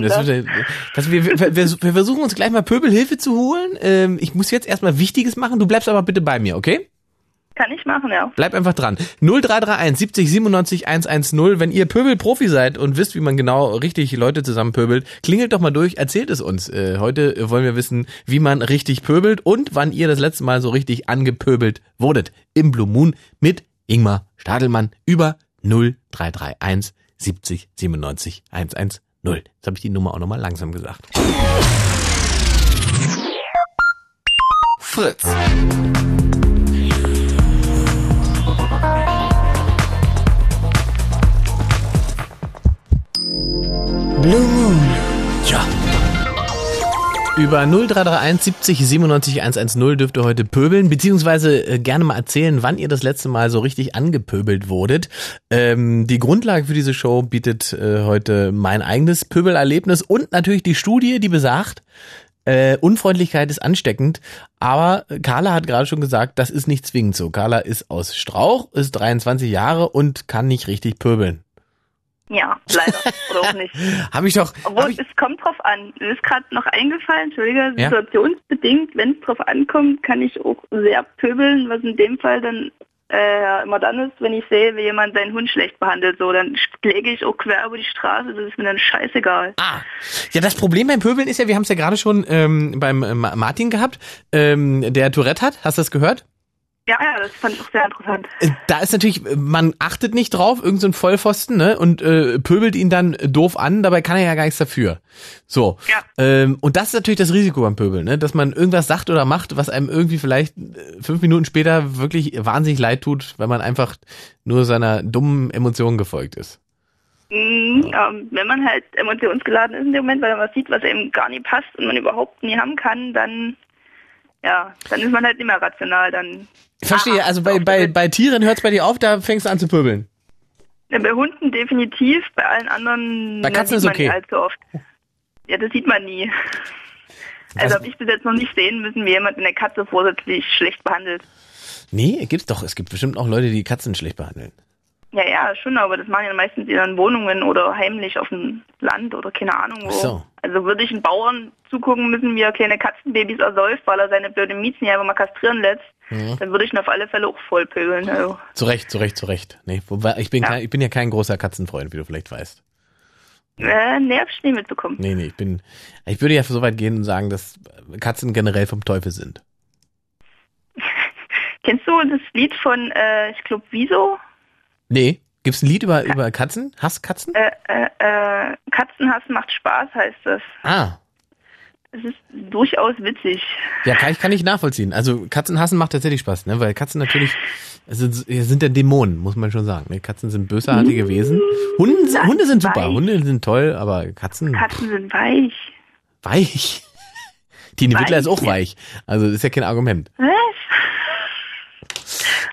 Wir versuchen uns gleich mal Pöbelhilfe zu holen. Ich muss jetzt erstmal Wichtiges machen, du bleibst aber bitte bei mir, okay? Kann ich machen, ja. Bleib einfach dran. 0331 70 97 110. Wenn ihr Pöbelprofi seid und wisst, wie man genau richtig Leute zusammenpöbelt, klingelt doch mal durch, erzählt es uns. Heute wollen wir wissen, wie man richtig pöbelt und wann ihr das letzte Mal so richtig angepöbelt wurdet. Im Blue Moon mit Ingmar Stadelmann über 0331 70 97 110. Jetzt habe ich die Nummer auch nochmal langsam gesagt. Fritz. Blue Moon. Tja. Über 0331 70 97 110 dürft ihr heute pöbeln, beziehungsweise gerne mal erzählen, wann ihr das letzte Mal so richtig angepöbelt wurdet. Die Grundlage für diese Show bietet heute mein eigenes Pöbelerlebnis und natürlich die Studie, die besagt, Unfreundlichkeit ist ansteckend, aber Carla hat gerade schon gesagt, das ist nicht zwingend so. Carla ist aus Strauch, ist 23 Jahre und kann nicht richtig pöbeln. Ja, leider. Oder auch nicht. Es kommt drauf an. Mir ist gerade noch eingefallen, Entschuldige, situationsbedingt, wenn es drauf ankommt, kann ich auch sehr pöbeln, was in dem Fall dann immer dann ist, wenn ich sehe, wie jemand seinen Hund schlecht behandelt, so, dann schläge ich auch quer über die Straße, das ist mir dann scheißegal. Ja, das Problem beim Pöbeln ist ja, wir haben es ja gerade schon beim Martin gehabt, der Tourette hat, hast du das gehört? Ja, das fand ich auch sehr interessant. Da ist natürlich, man achtet nicht drauf, irgend so ein Vollpfosten, ne, und pöbelt ihn dann doof an, dabei kann er ja gar nichts dafür. So. Ja. Und das ist natürlich das Risiko beim Pöbeln, ne, dass man irgendwas sagt oder macht, was einem irgendwie vielleicht 5 Minuten später wirklich wahnsinnig leid tut, weil man einfach nur seiner dummen Emotionen gefolgt ist. Wenn man halt emotionsgeladen ist in dem Moment, weil man was sieht, was einem gar nicht passt und man überhaupt nie haben kann, dann ist man halt nicht mehr rational, dann... Ich verstehe, also bei Tieren hört es bei dir auf, da fängst du an zu pöbeln. Ja, bei Hunden definitiv, bei allen anderen bei Katzen ist okay. Nicht allzu oft. Ja, das sieht man nie. Also habe ich bis jetzt noch nicht sehen müssen, wie jemand eine Katze vorsätzlich schlecht behandelt. Nee, gibt's doch. Es gibt bestimmt auch Leute, die Katzen schlecht behandeln. Ja, schon, aber das machen ja meistens in ihren Wohnungen oder heimlich auf dem Land oder keine Ahnung wo. So. Also würde ich einen Bauern zugucken müssen, wie er kleine Katzenbabys ersäuft, weil er seine blöden Miezen ja einfach mal kastrieren lässt, dann würde ich ihn auf alle Fälle auch voll pöbeln. Also. Zu Recht. Nee, wobei, ich bin ja kein großer Katzenfreund, wie du vielleicht weißt. Nee, hab ich nie mitbekommen. Nee, ich würde ja so weit gehen und sagen, dass Katzen generell vom Teufel sind. Kennst du das Lied von, ich glaube, Wieso? Nee. Gibt's ein Lied über Katzen? Hasskatzen? Katzenhass macht Spaß, heißt das. Es ist durchaus witzig. Ja, kann ich nachvollziehen. Also Katzenhassen macht tatsächlich Spaß, ne? Weil Katzen natürlich sind ja Dämonen, muss man schon sagen. Ne? Katzen sind bösartige Wesen. Hunde sind super, Hunde sind toll, aber Katzen sind weich. Weich? Tine Wittler ist auch weich. Also das ist ja kein Argument. Was?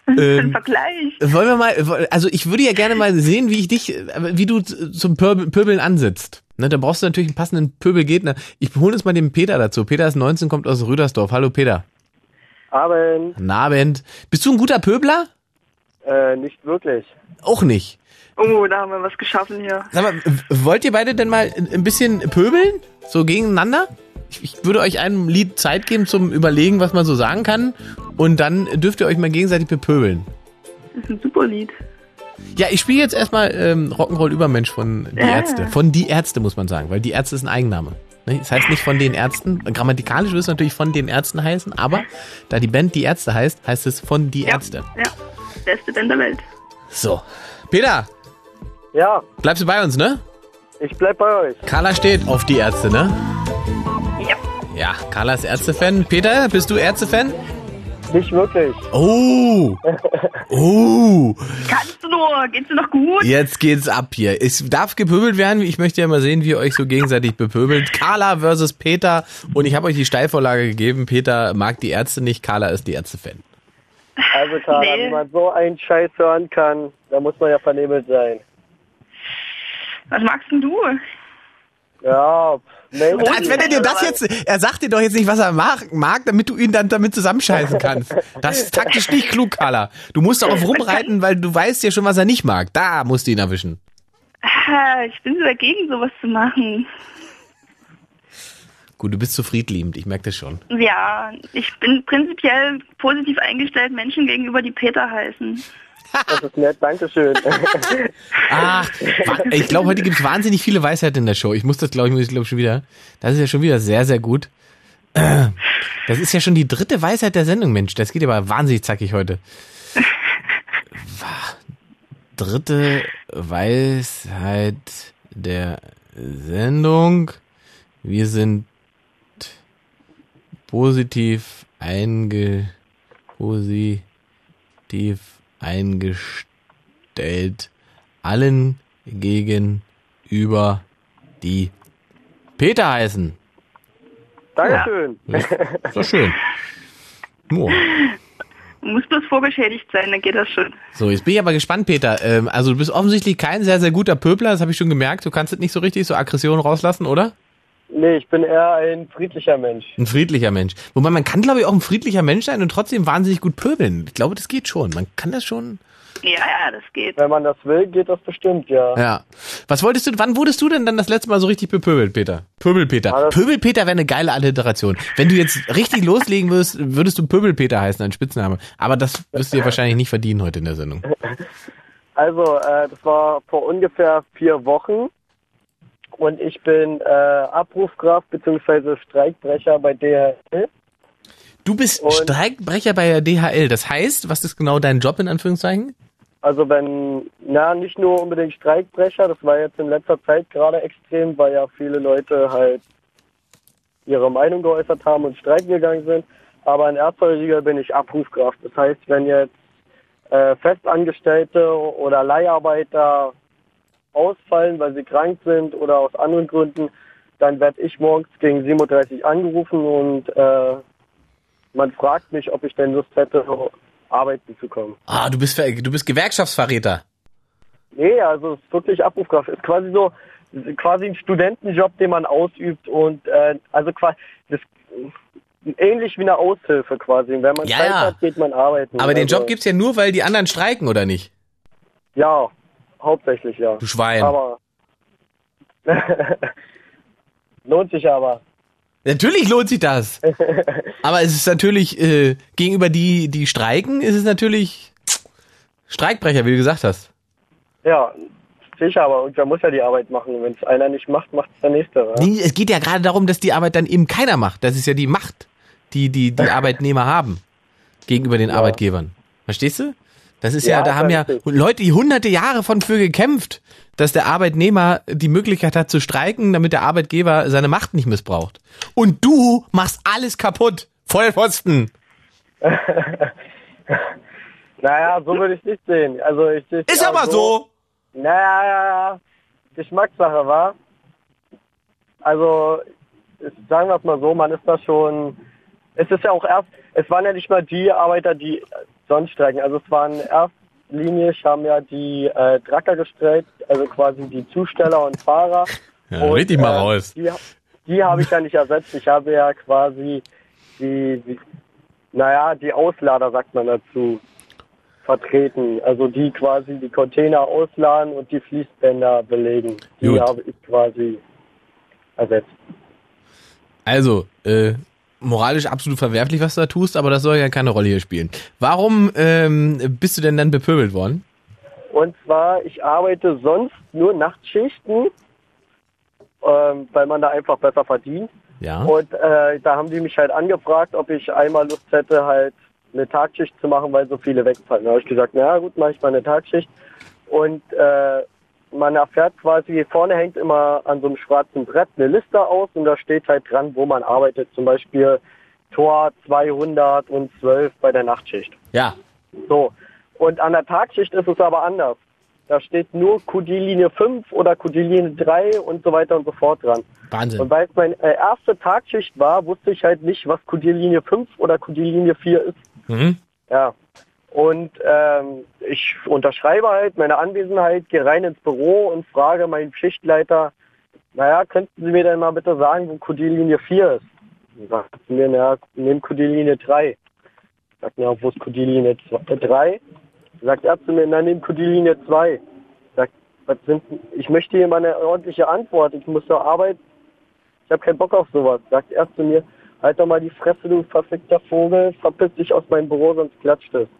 Ein Vergleich. Wollen wir mal, also ich würde ja gerne mal sehen, wie du zum Pöbeln ansitzt. Ne, da brauchst du natürlich einen passenden Pöbelgegner. Ich hole jetzt mal den Peter dazu. Peter ist 19, kommt aus Rüdersdorf. Hallo Peter. Abend. Guten Abend. Bist du ein guter Pöbler? Nicht wirklich. Auch nicht. Oh, da haben wir was geschaffen hier. Sag mal, wollt ihr beide denn mal ein bisschen pöbeln? So gegeneinander? Ich würde euch einem Lied Zeit geben zum Überlegen, was man so sagen kann. Und dann dürft ihr euch mal gegenseitig bepöbeln. Das ist ein super Lied. Ja, ich spiele jetzt erstmal Rock'n'Roll Übermensch von Die Ärzte. Von Die Ärzte muss man sagen, weil Die Ärzte ist ein Eigenname. Ne? Das heißt nicht von den Ärzten. Grammatikalisch würde es natürlich von den Ärzten heißen, aber da die Band Die Ärzte heißt, heißt es von Die Ärzte. Ja, beste Band der Welt. So. Peter, Ja, bleibst du bei uns, ne? ich bleib bei euch. Carla steht auf Die Ärzte, ne? Ja. Ja, Carla ist Ärzte-Fan. Peter, bist du Ärzte-Fan? Nicht wirklich. Oh! Oh! Kannst du nur? Geht's dir noch gut? Jetzt geht's ab hier. Es darf gepöbelt werden. Ich möchte ja mal sehen, wie ihr euch so gegenseitig bepöbelt. Carla versus Peter. Und ich habe euch die Steilvorlage gegeben. Peter mag die Ärzte nicht. Carla ist die Ärzte-Fan. Also Carla, Nee. wenn man so einen Scheiß hören kann, da muss man ja vernebelt sein. Was magst denn du? Ja, Mensch. Als wenn er dir das jetzt, er sagt dir doch jetzt nicht, was er mag, damit du ihn dann damit zusammenscheißen kannst. Das ist taktisch nicht klug, Carla. Du musst darauf rumreiten, weil du weißt ja schon, was er nicht mag. Da musst du ihn erwischen. Ich bin so dagegen, sowas zu machen. Gut, du bist zu friedliebend, ich merke das schon. Ja, ich bin prinzipiell positiv eingestellt Menschen gegenüber, die Peter heißen. Das ist nett, Dankeschön. Ach, ich glaube, heute gibt es wahnsinnig viele Weisheiten in der Show. Ich muss schon wieder. Das ist ja schon wieder sehr, sehr gut. Das ist ja schon die 3. Weisheit der Sendung, Mensch. Das geht aber wahnsinnig zackig heute. 3. Weisheit der Sendung. Wir sind positiv eingestellt allen gegenüber, die Peter heißen. Dankeschön. Das ist doch schön. Oh. Muss bloß vorgeschädigt sein, dann geht das schon. So, jetzt bin ich aber gespannt, Peter. Also du bist offensichtlich kein sehr, sehr guter Pöbler, das habe ich schon gemerkt. Du kannst es nicht so richtig so Aggressionen rauslassen, oder? Nee, ich bin eher ein friedlicher Mensch. Ein friedlicher Mensch. Wobei man kann, glaube ich, auch ein friedlicher Mensch sein und trotzdem wahnsinnig gut pöbeln. Ich glaube, das geht schon. Man kann das schon. Ja, das geht. Wenn man das will, geht das bestimmt, ja. Ja. Wann wurdest du denn dann das letzte Mal so richtig bepöbelt, Peter? Pöbelpeter. Pöbelpeter wäre eine geile Alliteration. Wenn du jetzt richtig loslegen würdest, würdest du Pöbelpeter heißen, ein Spitzname. Aber das wirst du dir wahrscheinlich nicht verdienen heute in der Sendung. Also, das war vor ungefähr 4 Wochen. Und ich bin Abrufkraft bzw. Streikbrecher bei DHL. Du bist Streikbrecher bei der DHL. Das heißt, was ist genau dein Job in Anführungszeichen? Also nicht nur unbedingt Streikbrecher, das war jetzt in letzter Zeit gerade extrem, weil ja viele Leute halt ihre Meinung geäußert haben und streiken gegangen sind. Aber in erster Linie bin ich Abrufkraft. Das heißt, wenn jetzt Festangestellte oder Leiharbeiter ausfallen, weil sie krank sind oder aus anderen Gründen, dann werde ich morgens gegen 7:30 Uhr angerufen und man fragt mich, ob ich denn Lust hätte, arbeiten zu kommen. Ah, du bist Gewerkschaftsverräter. Nee, also es ist wirklich Abrufkraft. Es ist quasi ein Studentenjob, den man ausübt und also quasi das ähnlich wie eine Aushilfe quasi. Wenn man Zeit hat, geht man arbeiten. Aber den Job gibt's ja nur, weil die anderen streiken, oder nicht? Ja, hauptsächlich ja. Du Schwein. Aber lohnt sich aber. Natürlich lohnt sich das. Aber es ist natürlich, gegenüber die streiken, ist es natürlich Streikbrecher, wie du gesagt hast. Ja, sicher, aber irgendwer muss ja die Arbeit machen. Wenn es einer nicht macht, macht es der Nächste. Ja? Nee, es geht ja gerade darum, dass die Arbeit dann eben keiner macht. Das ist ja die Macht, die Arbeitnehmer haben gegenüber den Arbeitgebern. Verstehst du? Das ist ja, da haben ja Leute, die hunderte Jahre für gekämpft, dass der Arbeitnehmer die Möglichkeit hat zu streiken, damit der Arbeitgeber seine Macht nicht missbraucht. Und du machst alles kaputt. Vollpfosten. Naja, so würde ich nicht sehen. Also Ist aber so. Naja, Geschmackssache, war. Also, sagen wir es mal so, man ist da schon. Es ist ja auch es waren ja nicht mal die Arbeiter, die sonst streiken. Also es waren in erster Linie, haben ja die Trucker gestreikt, also quasi die Zusteller und Fahrer. Ja, richtig mal raus. Die habe ich ja nicht ersetzt. Ich habe ja quasi die Auslader, sagt man dazu, vertreten. Also die quasi die Container ausladen und die Fließbänder belegen. Die Gut. habe ich quasi ersetzt. Also, moralisch absolut verwerflich, was du da tust, aber das soll ja keine Rolle hier spielen. Warum bist du denn dann bepöbelt worden? Und zwar, ich arbeite sonst nur Nachtschichten, weil man da einfach besser verdient. Ja. Und da haben die mich halt angefragt, ob ich einmal Lust hätte, halt eine Tagschicht zu machen, weil so viele wegfallen. Da habe ich gesagt, na gut, mache ich mal eine Tagschicht. Und man erfährt quasi, vorne hängt immer an so einem schwarzen Brett eine Liste aus und da steht halt dran, wo man arbeitet. Zum Beispiel Tor 212 bei der Nachtschicht. Ja. So. Und an der Tagschicht ist es aber anders. Da steht nur QD-Linie 5 oder QD-Linie 3 und so weiter und so fort dran. Wahnsinn. Und weil es meine erste Tagschicht war, wusste ich halt nicht, was QD-Linie 5 oder QD-Linie 4 ist. Mhm. Ja. Und ich unterschreibe halt meine Anwesenheit, gehe rein ins Büro und frage meinen Schichtleiter, naja, könnten Sie mir denn mal bitte sagen, wo QD-Linie 4 ist? Und sagt sie mir, naja, nehmen QD-Linie 3. Sagt mir, wo ist QD-Linie 3? Sagt er zu mir, na, nehmen QD-Linie 2. Sagt, ich möchte hier mal eine ordentliche Antwort, ich muss zur Arbeit, ich habe keinen Bock auf sowas. Sagt er zu mir, halt doch mal die Fresse, du verfickter Vogel, verpiss dich aus meinem Büro, sonst klatscht es.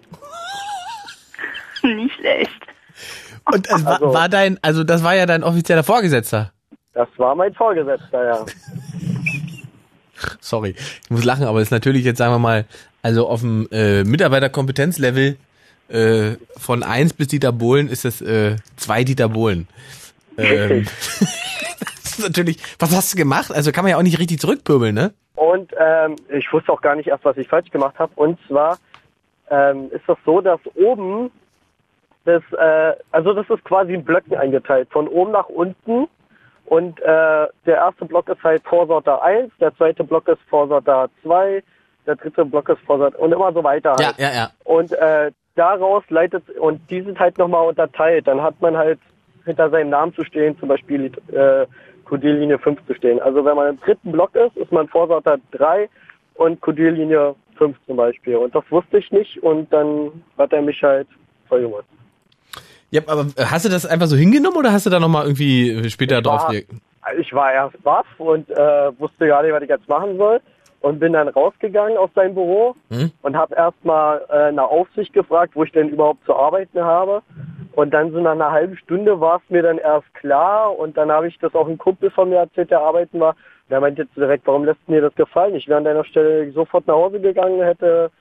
Nicht schlecht. Und das das war ja dein offizieller Vorgesetzter. Das war mein Vorgesetzter, ja. Sorry, ich muss lachen, aber das ist natürlich jetzt, sagen wir mal, also auf dem Mitarbeiterkompetenzlevel von 1 bis Dieter Bohlen ist das 2 Dieter Bohlen. Das ist natürlich, was hast du gemacht? Also kann man ja auch nicht richtig zurückpöbeln, ne? Und ich wusste auch gar nicht erst, was ich falsch gemacht habe. Und zwar ist das so, dass oben das ist quasi in Blöcken eingeteilt, von oben nach unten. Und der erste Block ist halt Vorsorter 1, der zweite Block ist Vorsorter 2, der dritte Block ist Vorsorter und immer so weiter halt. Ja. Und daraus leitet, und die sind halt nochmal unterteilt. Dann hat man halt hinter seinem Namen zu stehen, zum Beispiel QD-Linie 5 zu stehen. Also wenn man im dritten Block ist man Vorsorter 3 und QD-Linie 5 zum Beispiel. Und das wusste ich nicht und dann hat er mich halt verjüngt. Ja, aber hast du das einfach so hingenommen oder hast du da nochmal irgendwie später drauf gelegt? Ich war erst baff und wusste gar nicht, was ich jetzt machen soll. Und bin dann rausgegangen aus seinem Büro und habe erstmal eine Aufsicht gefragt, wo ich denn überhaupt zu arbeiten habe. Und dann so nach einer halben Stunde war es mir dann erst klar und dann habe ich das auch einem Kumpel von mir erzählt, der arbeiten war. Und der meinte jetzt direkt, warum lässt mir das gefallen? Ich wäre an deiner Stelle sofort nach Hause gegangen, hätte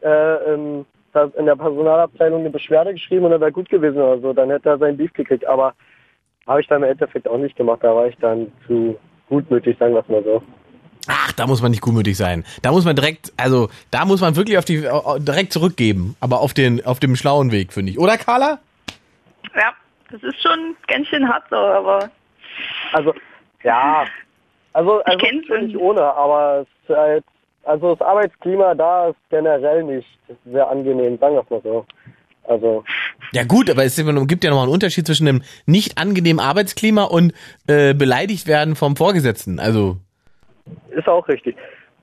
in der Personalabteilung eine Beschwerde geschrieben und dann wäre gut gewesen oder so. Dann hätte er seinen Beef gekriegt. Aber habe ich dann im Endeffekt auch nicht gemacht. Da war ich dann zu gutmütig, sagen wir es mal so. Ach, da muss man nicht gutmütig sein. Da muss man direkt, also da muss man wirklich direkt zurückgeben, aber auf dem schlauen Weg, finde ich. Oder, Carla? Ja, das ist schon ganz schön hart so, aber... Also, ja. Also ich kenn's nicht ohne, aber es ist halt, also das Arbeitsklima da ist generell nicht sehr angenehm, sagen wir es mal so. Also. Ja gut, aber es gibt ja nochmal einen Unterschied zwischen einem nicht angenehmen Arbeitsklima und beleidigt werden vom Vorgesetzten, also... Ist auch richtig.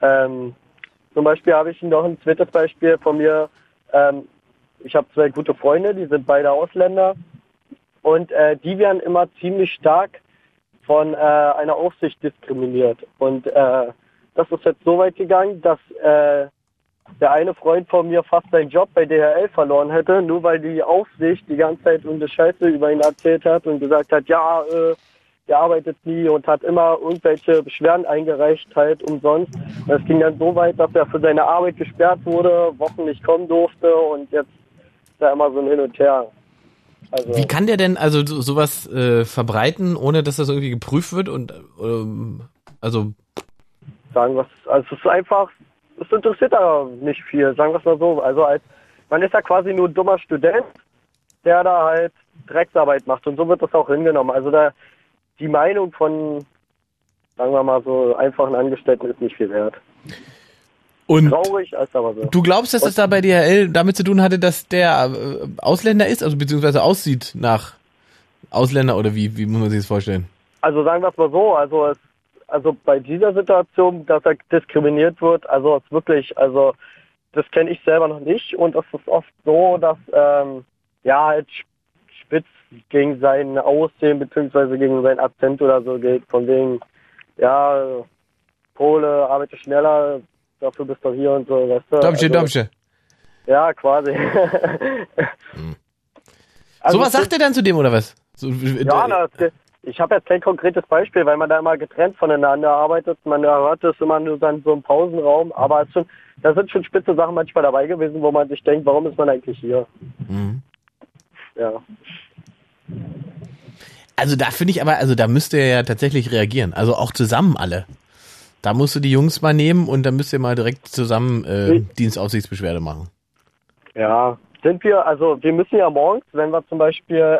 Zum Beispiel habe ich noch ein zweites Beispiel von mir. Ich habe 2 gute Freunde, die sind beide Ausländer. Und die werden immer ziemlich stark von einer Aufsicht diskriminiert. Und das ist jetzt so weit gegangen, dass der eine Freund von mir fast seinen Job bei DHL verloren hätte, nur weil die Aufsicht die ganze Zeit irgendeine Scheiße über ihn erzählt hat und gesagt hat, ja, der arbeitet nie und hat immer irgendwelche Beschwerden eingereicht, halt umsonst. Und es ging dann so weit, dass er für seine Arbeit gesperrt wurde, Wochen nicht kommen durfte und jetzt ist er immer so ein Hin und Her. Also, wie kann der denn also sowas verbreiten, ohne dass das irgendwie geprüft wird und also sagen wir also es ist einfach, es interessiert da nicht viel, sagen wir es mal so. Also man ist ja quasi nur ein dummer Student, der da halt Drecksarbeit macht und so wird das auch hingenommen. Also die Meinung von, sagen wir mal so, einfachen Angestellten ist nicht viel wert. Und Traurig, ist aber so. du glaubst, dass das da bei DHL damit zu tun hatte, dass der Ausländer ist, also beziehungsweise aussieht nach Ausländer oder wie muss man sich das vorstellen? Also sagen wir es mal so, also bei dieser Situation, dass er diskriminiert wird, also es wirklich, also das kenne ich selber noch nicht und es ist oft so, dass halt spitz gegen sein Aussehen beziehungsweise gegen seinen Akzent oder so geht, von wegen, ja, Pole, arbeite schneller, dafür bist du hier und so, weißt du. Domsche. Ja, quasi. So was sagt er dann zu dem, oder was? So, ja, ich habe jetzt kein konkretes Beispiel, weil man da immer getrennt voneinander arbeitet. Man hört es immer nur dann so im Pausenraum, aber da sind schon spitze Sachen manchmal dabei gewesen, wo man sich denkt, warum ist man eigentlich hier? Mhm. Ja. Also da finde ich aber, also da müsst ihr ja tatsächlich reagieren. Also auch zusammen alle. Da musst du die Jungs mal nehmen und dann müsst ihr mal direkt zusammen Dienstaufsichtsbeschwerde machen. Ja, wir müssen ja morgens, wenn wir zum Beispiel,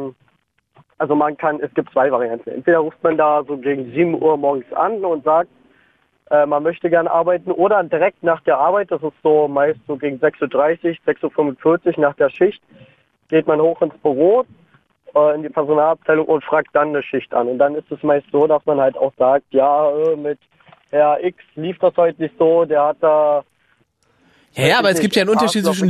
es gibt zwei Varianten. Entweder ruft man da so gegen 7 Uhr morgens an und sagt, man möchte gerne arbeiten, oder direkt nach der Arbeit, das ist so meist so gegen 6:30 Uhr, 6:45 Uhr nach der Schicht, geht man hoch ins Büro, in die Personalabteilung und fragt dann eine Schicht an. Und dann ist es meist so, dass man halt auch sagt, ja, mit Herr X lief das heute nicht so, der hat da... Ja, aber es gibt ja einen Unterschied zwischen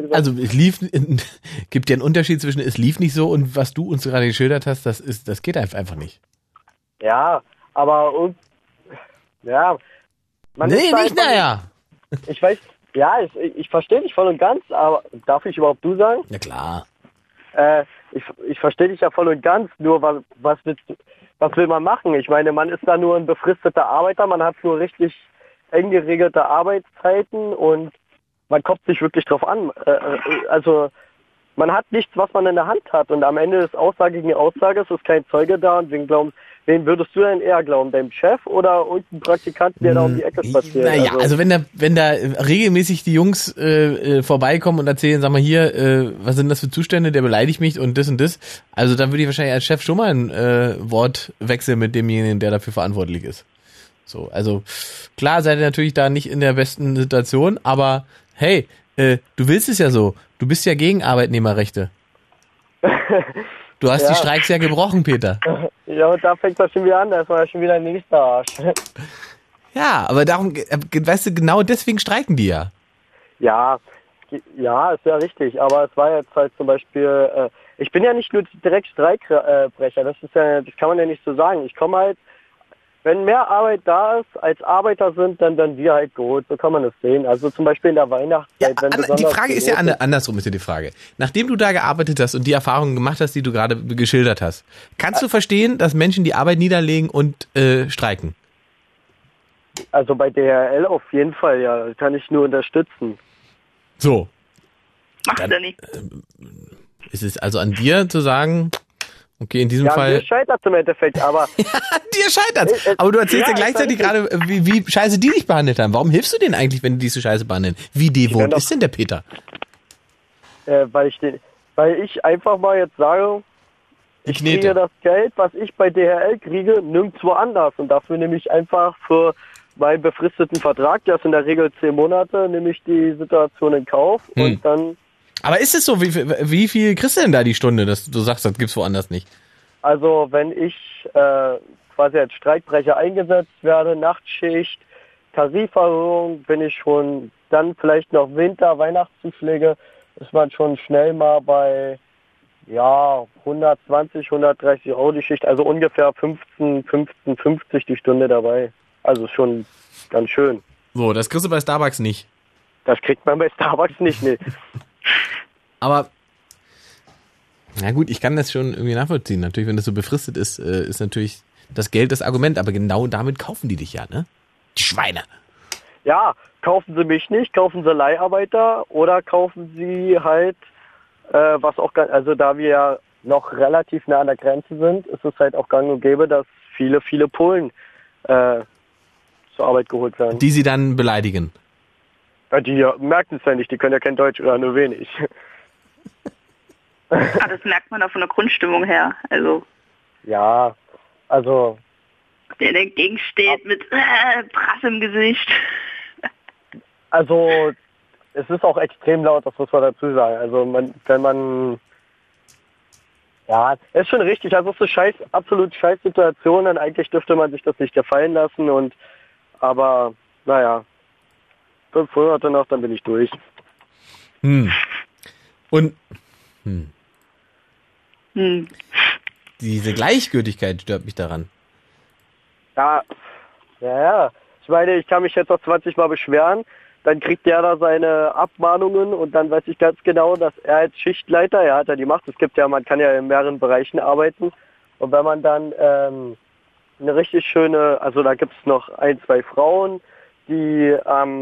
gibt ja einen Unterschied zwischen es lief nicht so und was du uns gerade geschildert hast, das geht einfach nicht. Ja, aber man nee, ist da nicht naja. Ich weiß, ja, ich verstehe dich voll und ganz, aber darf ich überhaupt du sagen? Ja klar. Ich verstehe dich ja voll und ganz, nur was will man machen? Ich meine, man ist da nur ein befristeter Arbeiter, man hat nur richtig eng geregelte Arbeitszeiten und man kommt sich wirklich drauf an. Also man hat nichts, was man in der Hand hat und am Ende ist Aussage gegen Aussage, es ist kein Zeuge da und wen würdest du denn eher glauben, deinem Chef oder irgendein Praktikant, der da um die Ecke spaziert? Naja, also wenn da regelmäßig die Jungs vorbeikommen und erzählen, sag mal hier, was sind das für Zustände, der beleidigt mich und das, also dann würde ich wahrscheinlich als Chef schon mal ein Wort wechseln mit demjenigen, der dafür verantwortlich ist. So, also klar seid ihr natürlich da nicht in der besten Situation, aber hey, du willst es ja so. Du bist ja gegen Arbeitnehmerrechte. Du hast die Streiks ja gebrochen, Peter. Ja, und da fängt das schon wieder an, da ist man ja schon wieder ein nächster Arsch. Ja, aber darum, weißt du, genau deswegen streiken die ja. Ja, ist ja richtig, aber es war jetzt halt zum Beispiel, ich bin ja nicht nur direkt Streikbrecher, das kann man ja nicht so sagen. Ich komme halt, wenn mehr Arbeit da ist, als Arbeiter sind, dann werden wir halt geholt. So kann man es sehen. Also zum Beispiel in der Weihnachtszeit. Ja, die Frage ist ja andersrum ist ja die Frage. Nachdem du da gearbeitet hast und die Erfahrungen gemacht hast, die du gerade geschildert hast, kannst du verstehen, dass Menschen die Arbeit niederlegen und streiken? Also bei DHL auf jeden Fall, ja. Das kann ich nur unterstützen. So. Macht er nicht. Ist es also an dir zu sagen... Okay, in diesem Fall... dir scheitert im Endeffekt, aber... ja, dir scheitert's. Aber du erzählst ja gleichzeitig gerade, wie scheiße die dich behandelt haben. Warum hilfst du denen eigentlich, wenn die dich so scheiße behandeln? Wie devot ist denn der Peter? Weil ich einfach mal jetzt sage, ich kriege das Geld, was ich bei DHL kriege, nirgendwo anders. Und dafür nehme ich einfach für meinen befristeten Vertrag, das sind in der Regel 10 Monate, nehme ich die Situation in Kauf und dann... Aber ist es so, wie viel kriegst du denn da die Stunde, dass du sagst, das gibt's woanders nicht? Also wenn ich quasi als Streikbrecher eingesetzt werde, Nachtschicht, Tariferhöhung, bin ich schon dann vielleicht noch Winter-Weihnachtszuschläge, ist man schon schnell mal bei 120, 130 Euro die Schicht, also ungefähr 50 die Stunde dabei. Also schon ganz schön. So, das kriegst du bei Starbucks nicht. Das kriegt man bei Starbucks nicht, nee. Aber, na gut, ich kann das schon irgendwie nachvollziehen. Natürlich, wenn das so befristet ist, ist natürlich das Geld das Argument. Aber genau damit kaufen die dich ja, ne? Die Schweine. Ja, kaufen sie mich nicht, kaufen sie Leiharbeiter oder kaufen sie halt, was auch, also da wir ja noch relativ nah an der Grenze sind, ist es halt auch gang und gäbe, dass viele Polen zur Arbeit geholt werden. Die sie dann beleidigen. Ja, die merken es ja nicht, die können ja kein Deutsch oder nur wenig. Das merkt man auch von der Grundstimmung her. Also. Ja, also. Der dagegen steht mit Prass im Gesicht. Also, es ist auch extrem laut, das muss man dazu sagen. Also, ja, ist schon richtig. Also, es ist eine absolut scheiß Situation. Und eigentlich dürfte man sich das nicht gefallen lassen. Aber, naja, 5 Monate noch, dann bin ich durch. Und diese Gleichgültigkeit stört mich daran. Ja. Ich meine, ich kann mich jetzt noch 20 Mal beschweren. Dann kriegt der da seine Abmahnungen und dann weiß ich ganz genau, dass er als Schichtleiter, er hat ja die Macht, man kann ja in mehreren Bereichen arbeiten. Und wenn man dann eine richtig schöne, also da gibt es noch 1, 2 Frauen, die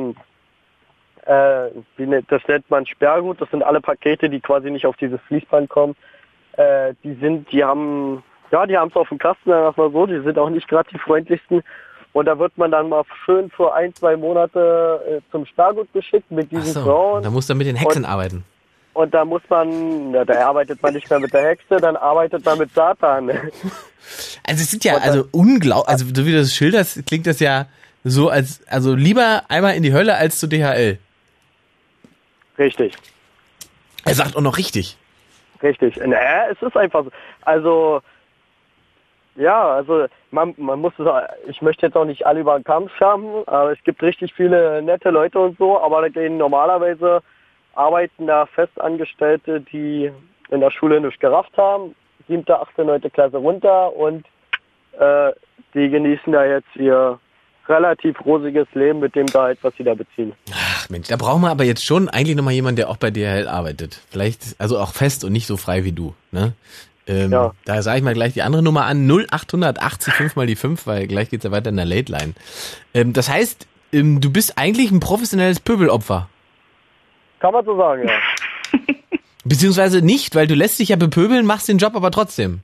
das nennt man Sperrgut, das sind alle Pakete, die quasi nicht auf dieses Fließband kommen. Die haben es auf dem Kasten, sagen wir mal so, die sind auch nicht gerade die freundlichsten. Und da wird man dann mal schön für 1, 2 Monate zum Sperrgut geschickt mit diesen Frauen. Da muss man mit den Hexen arbeiten. Und da muss man, da arbeitet man nicht mehr mit der Hexe, dann arbeitet man mit Satan. Also es sind ja, unglaublich, also so wie du das schilderst, klingt das ja so also lieber einmal in die Hölle als zu DHL. Richtig. Er sagt auch noch richtig. Richtig. Es ist einfach so. Also, ja, also man muss es, ich möchte jetzt auch nicht alle über den Kamm scheren, aber es gibt richtig viele nette Leute und so, aber da gehen normalerweise arbeiten da Festangestellte, die in der Schule nicht gerafft haben, 7., 8., 9. Klasse runter und die genießen da jetzt ihr relativ rosiges Leben mit dem Gehalt, was sie da beziehen. Ach Mensch, da brauchen wir aber jetzt schon eigentlich nochmal jemanden, der auch bei DHL arbeitet. Vielleicht, also auch fest und nicht so frei wie du, ne? Da sage ich mal gleich die andere Nummer an, 0880 5 mal die 5, weil gleich geht's ja weiter in der Late Line. Das heißt, du bist eigentlich ein professionelles Pöbelopfer. Kann man so sagen, ja. Beziehungsweise nicht, weil du lässt dich ja bepöbeln, machst den Job aber trotzdem.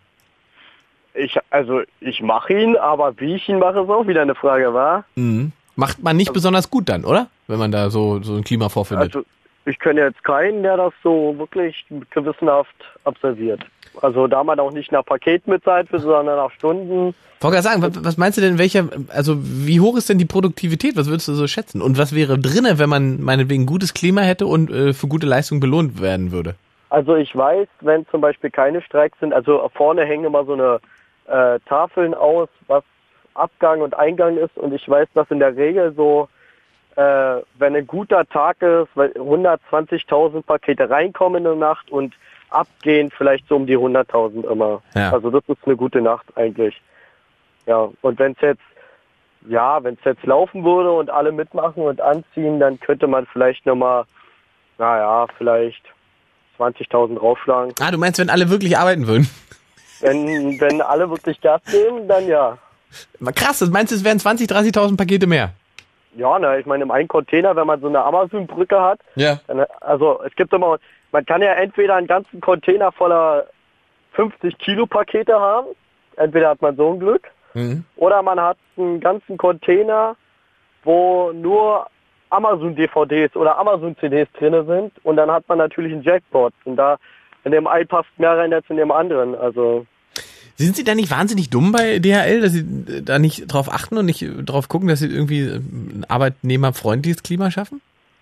Ich mache ihn, aber wie ich ihn mache, ist auch wieder eine Frage, wa? Macht man nicht besonders gut dann, oder? Wenn man da so ein Klima vorfindet. Also ich kenne jetzt keinen, der das so wirklich gewissenhaft absolviert. Also da man auch nicht nach Paket mitzahlt, sondern nach Stunden. Ich wollte gerade sagen, was meinst du denn, wie hoch ist denn die Produktivität? Was würdest du so schätzen? Und was wäre drinne, wenn man meinetwegen gutes Klima hätte und für gute Leistung belohnt werden würde? Also ich weiß, wenn zum Beispiel keine Streiks sind, also vorne hängen immer so eine Tafeln aus, was Abgang und Eingang ist. Und ich weiß, dass in der Regel so, wenn ein guter Tag ist, 120.000 Pakete reinkommen in der Nacht und abgehen vielleicht so um die 100.000 immer. Ja. Also das ist eine gute Nacht eigentlich. Ja, und wenn es jetzt laufen würde und alle mitmachen und anziehen, dann könnte man vielleicht nochmal, vielleicht 20.000 draufschlagen. Ah, du meinst, wenn alle wirklich arbeiten würden? Wenn alle wirklich Gas geben, dann ja. Krass, das meinst du, es wären 20.000, 30.000 Pakete mehr? Ja, ich meine, im einen Container, wenn man so eine Amazon-Brücke hat, dann, also es gibt immer, man kann ja entweder einen ganzen Container voller 50 Kilo Pakete haben, entweder hat man so ein Glück, oder man hat einen ganzen Container, wo nur Amazon-DVDs oder Amazon-CDs drin sind und dann hat man natürlich einen Jackpot und da in dem einen passt mehr rein als in dem anderen, also. Sind Sie da nicht wahnsinnig dumm bei DHL, dass Sie da nicht drauf achten und nicht drauf gucken, dass Sie irgendwie ein arbeitnehmerfreundliches Klima schaffen?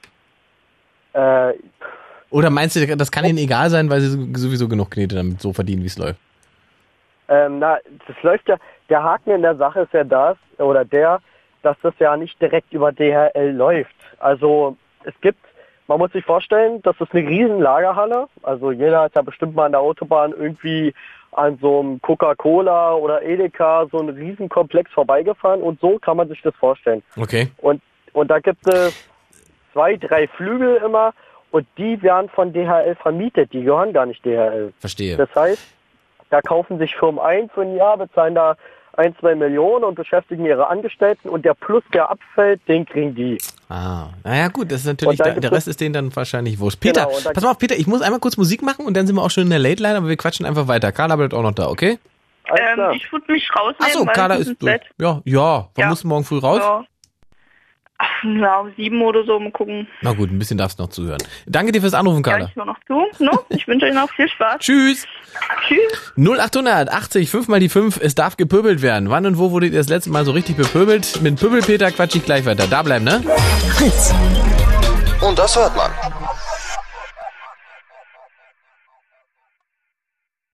Oder meinst du, das kann Ihnen egal sein, weil Sie sowieso genug Knete damit so verdienen, wie es läuft? Das läuft ja, der Haken in der Sache ist ja dass das ja nicht direkt über DHL läuft. Also man muss sich vorstellen, das ist eine riesen Lagerhalle. Also jeder ist ja bestimmt mal an der Autobahn irgendwie an so einem Coca-Cola oder Edeka so einen riesen Komplex vorbeigefahren und so kann man sich das vorstellen. Okay. Und da gibt es 2, 3 Flügel immer und die werden von DHL vermietet, die gehören gar nicht DHL. Verstehe. Das heißt, da kaufen sich Firmen ein für ein Jahr, bezahlen da 1, 2 Millionen und beschäftigen ihre Angestellten und der Plus, der abfällt, den kriegen die. Ah, naja gut, das ist natürlich, der Rest ist denen dann wahrscheinlich wurscht. Peter, genau, pass mal auf, Peter, ich muss einmal kurz Musik machen und dann sind wir auch schon in der Late Line, aber wir quatschen einfach weiter. Carla bleibt auch noch da, okay? Ich würde mich rausnehmen. Achso, Carla ist durch. Ja. Wann musst du morgen früh raus? Ja. Um 7 oder so, mal gucken. Na gut, ein bisschen darfst du noch zuhören. Danke dir fürs Anrufen, Carla. Ja, ich höre noch zu. No? Ich wünsche euch noch viel Spaß. Tschüss. Tschüss. 0880 5 mal die 5, es darf gepöbelt werden. Wann und wo wurdet ihr das letzte Mal so richtig bepöbelt? Mit Pöbelpeter quatsch ich gleich weiter. Da bleiben, ne? Fritz. Und das hört man.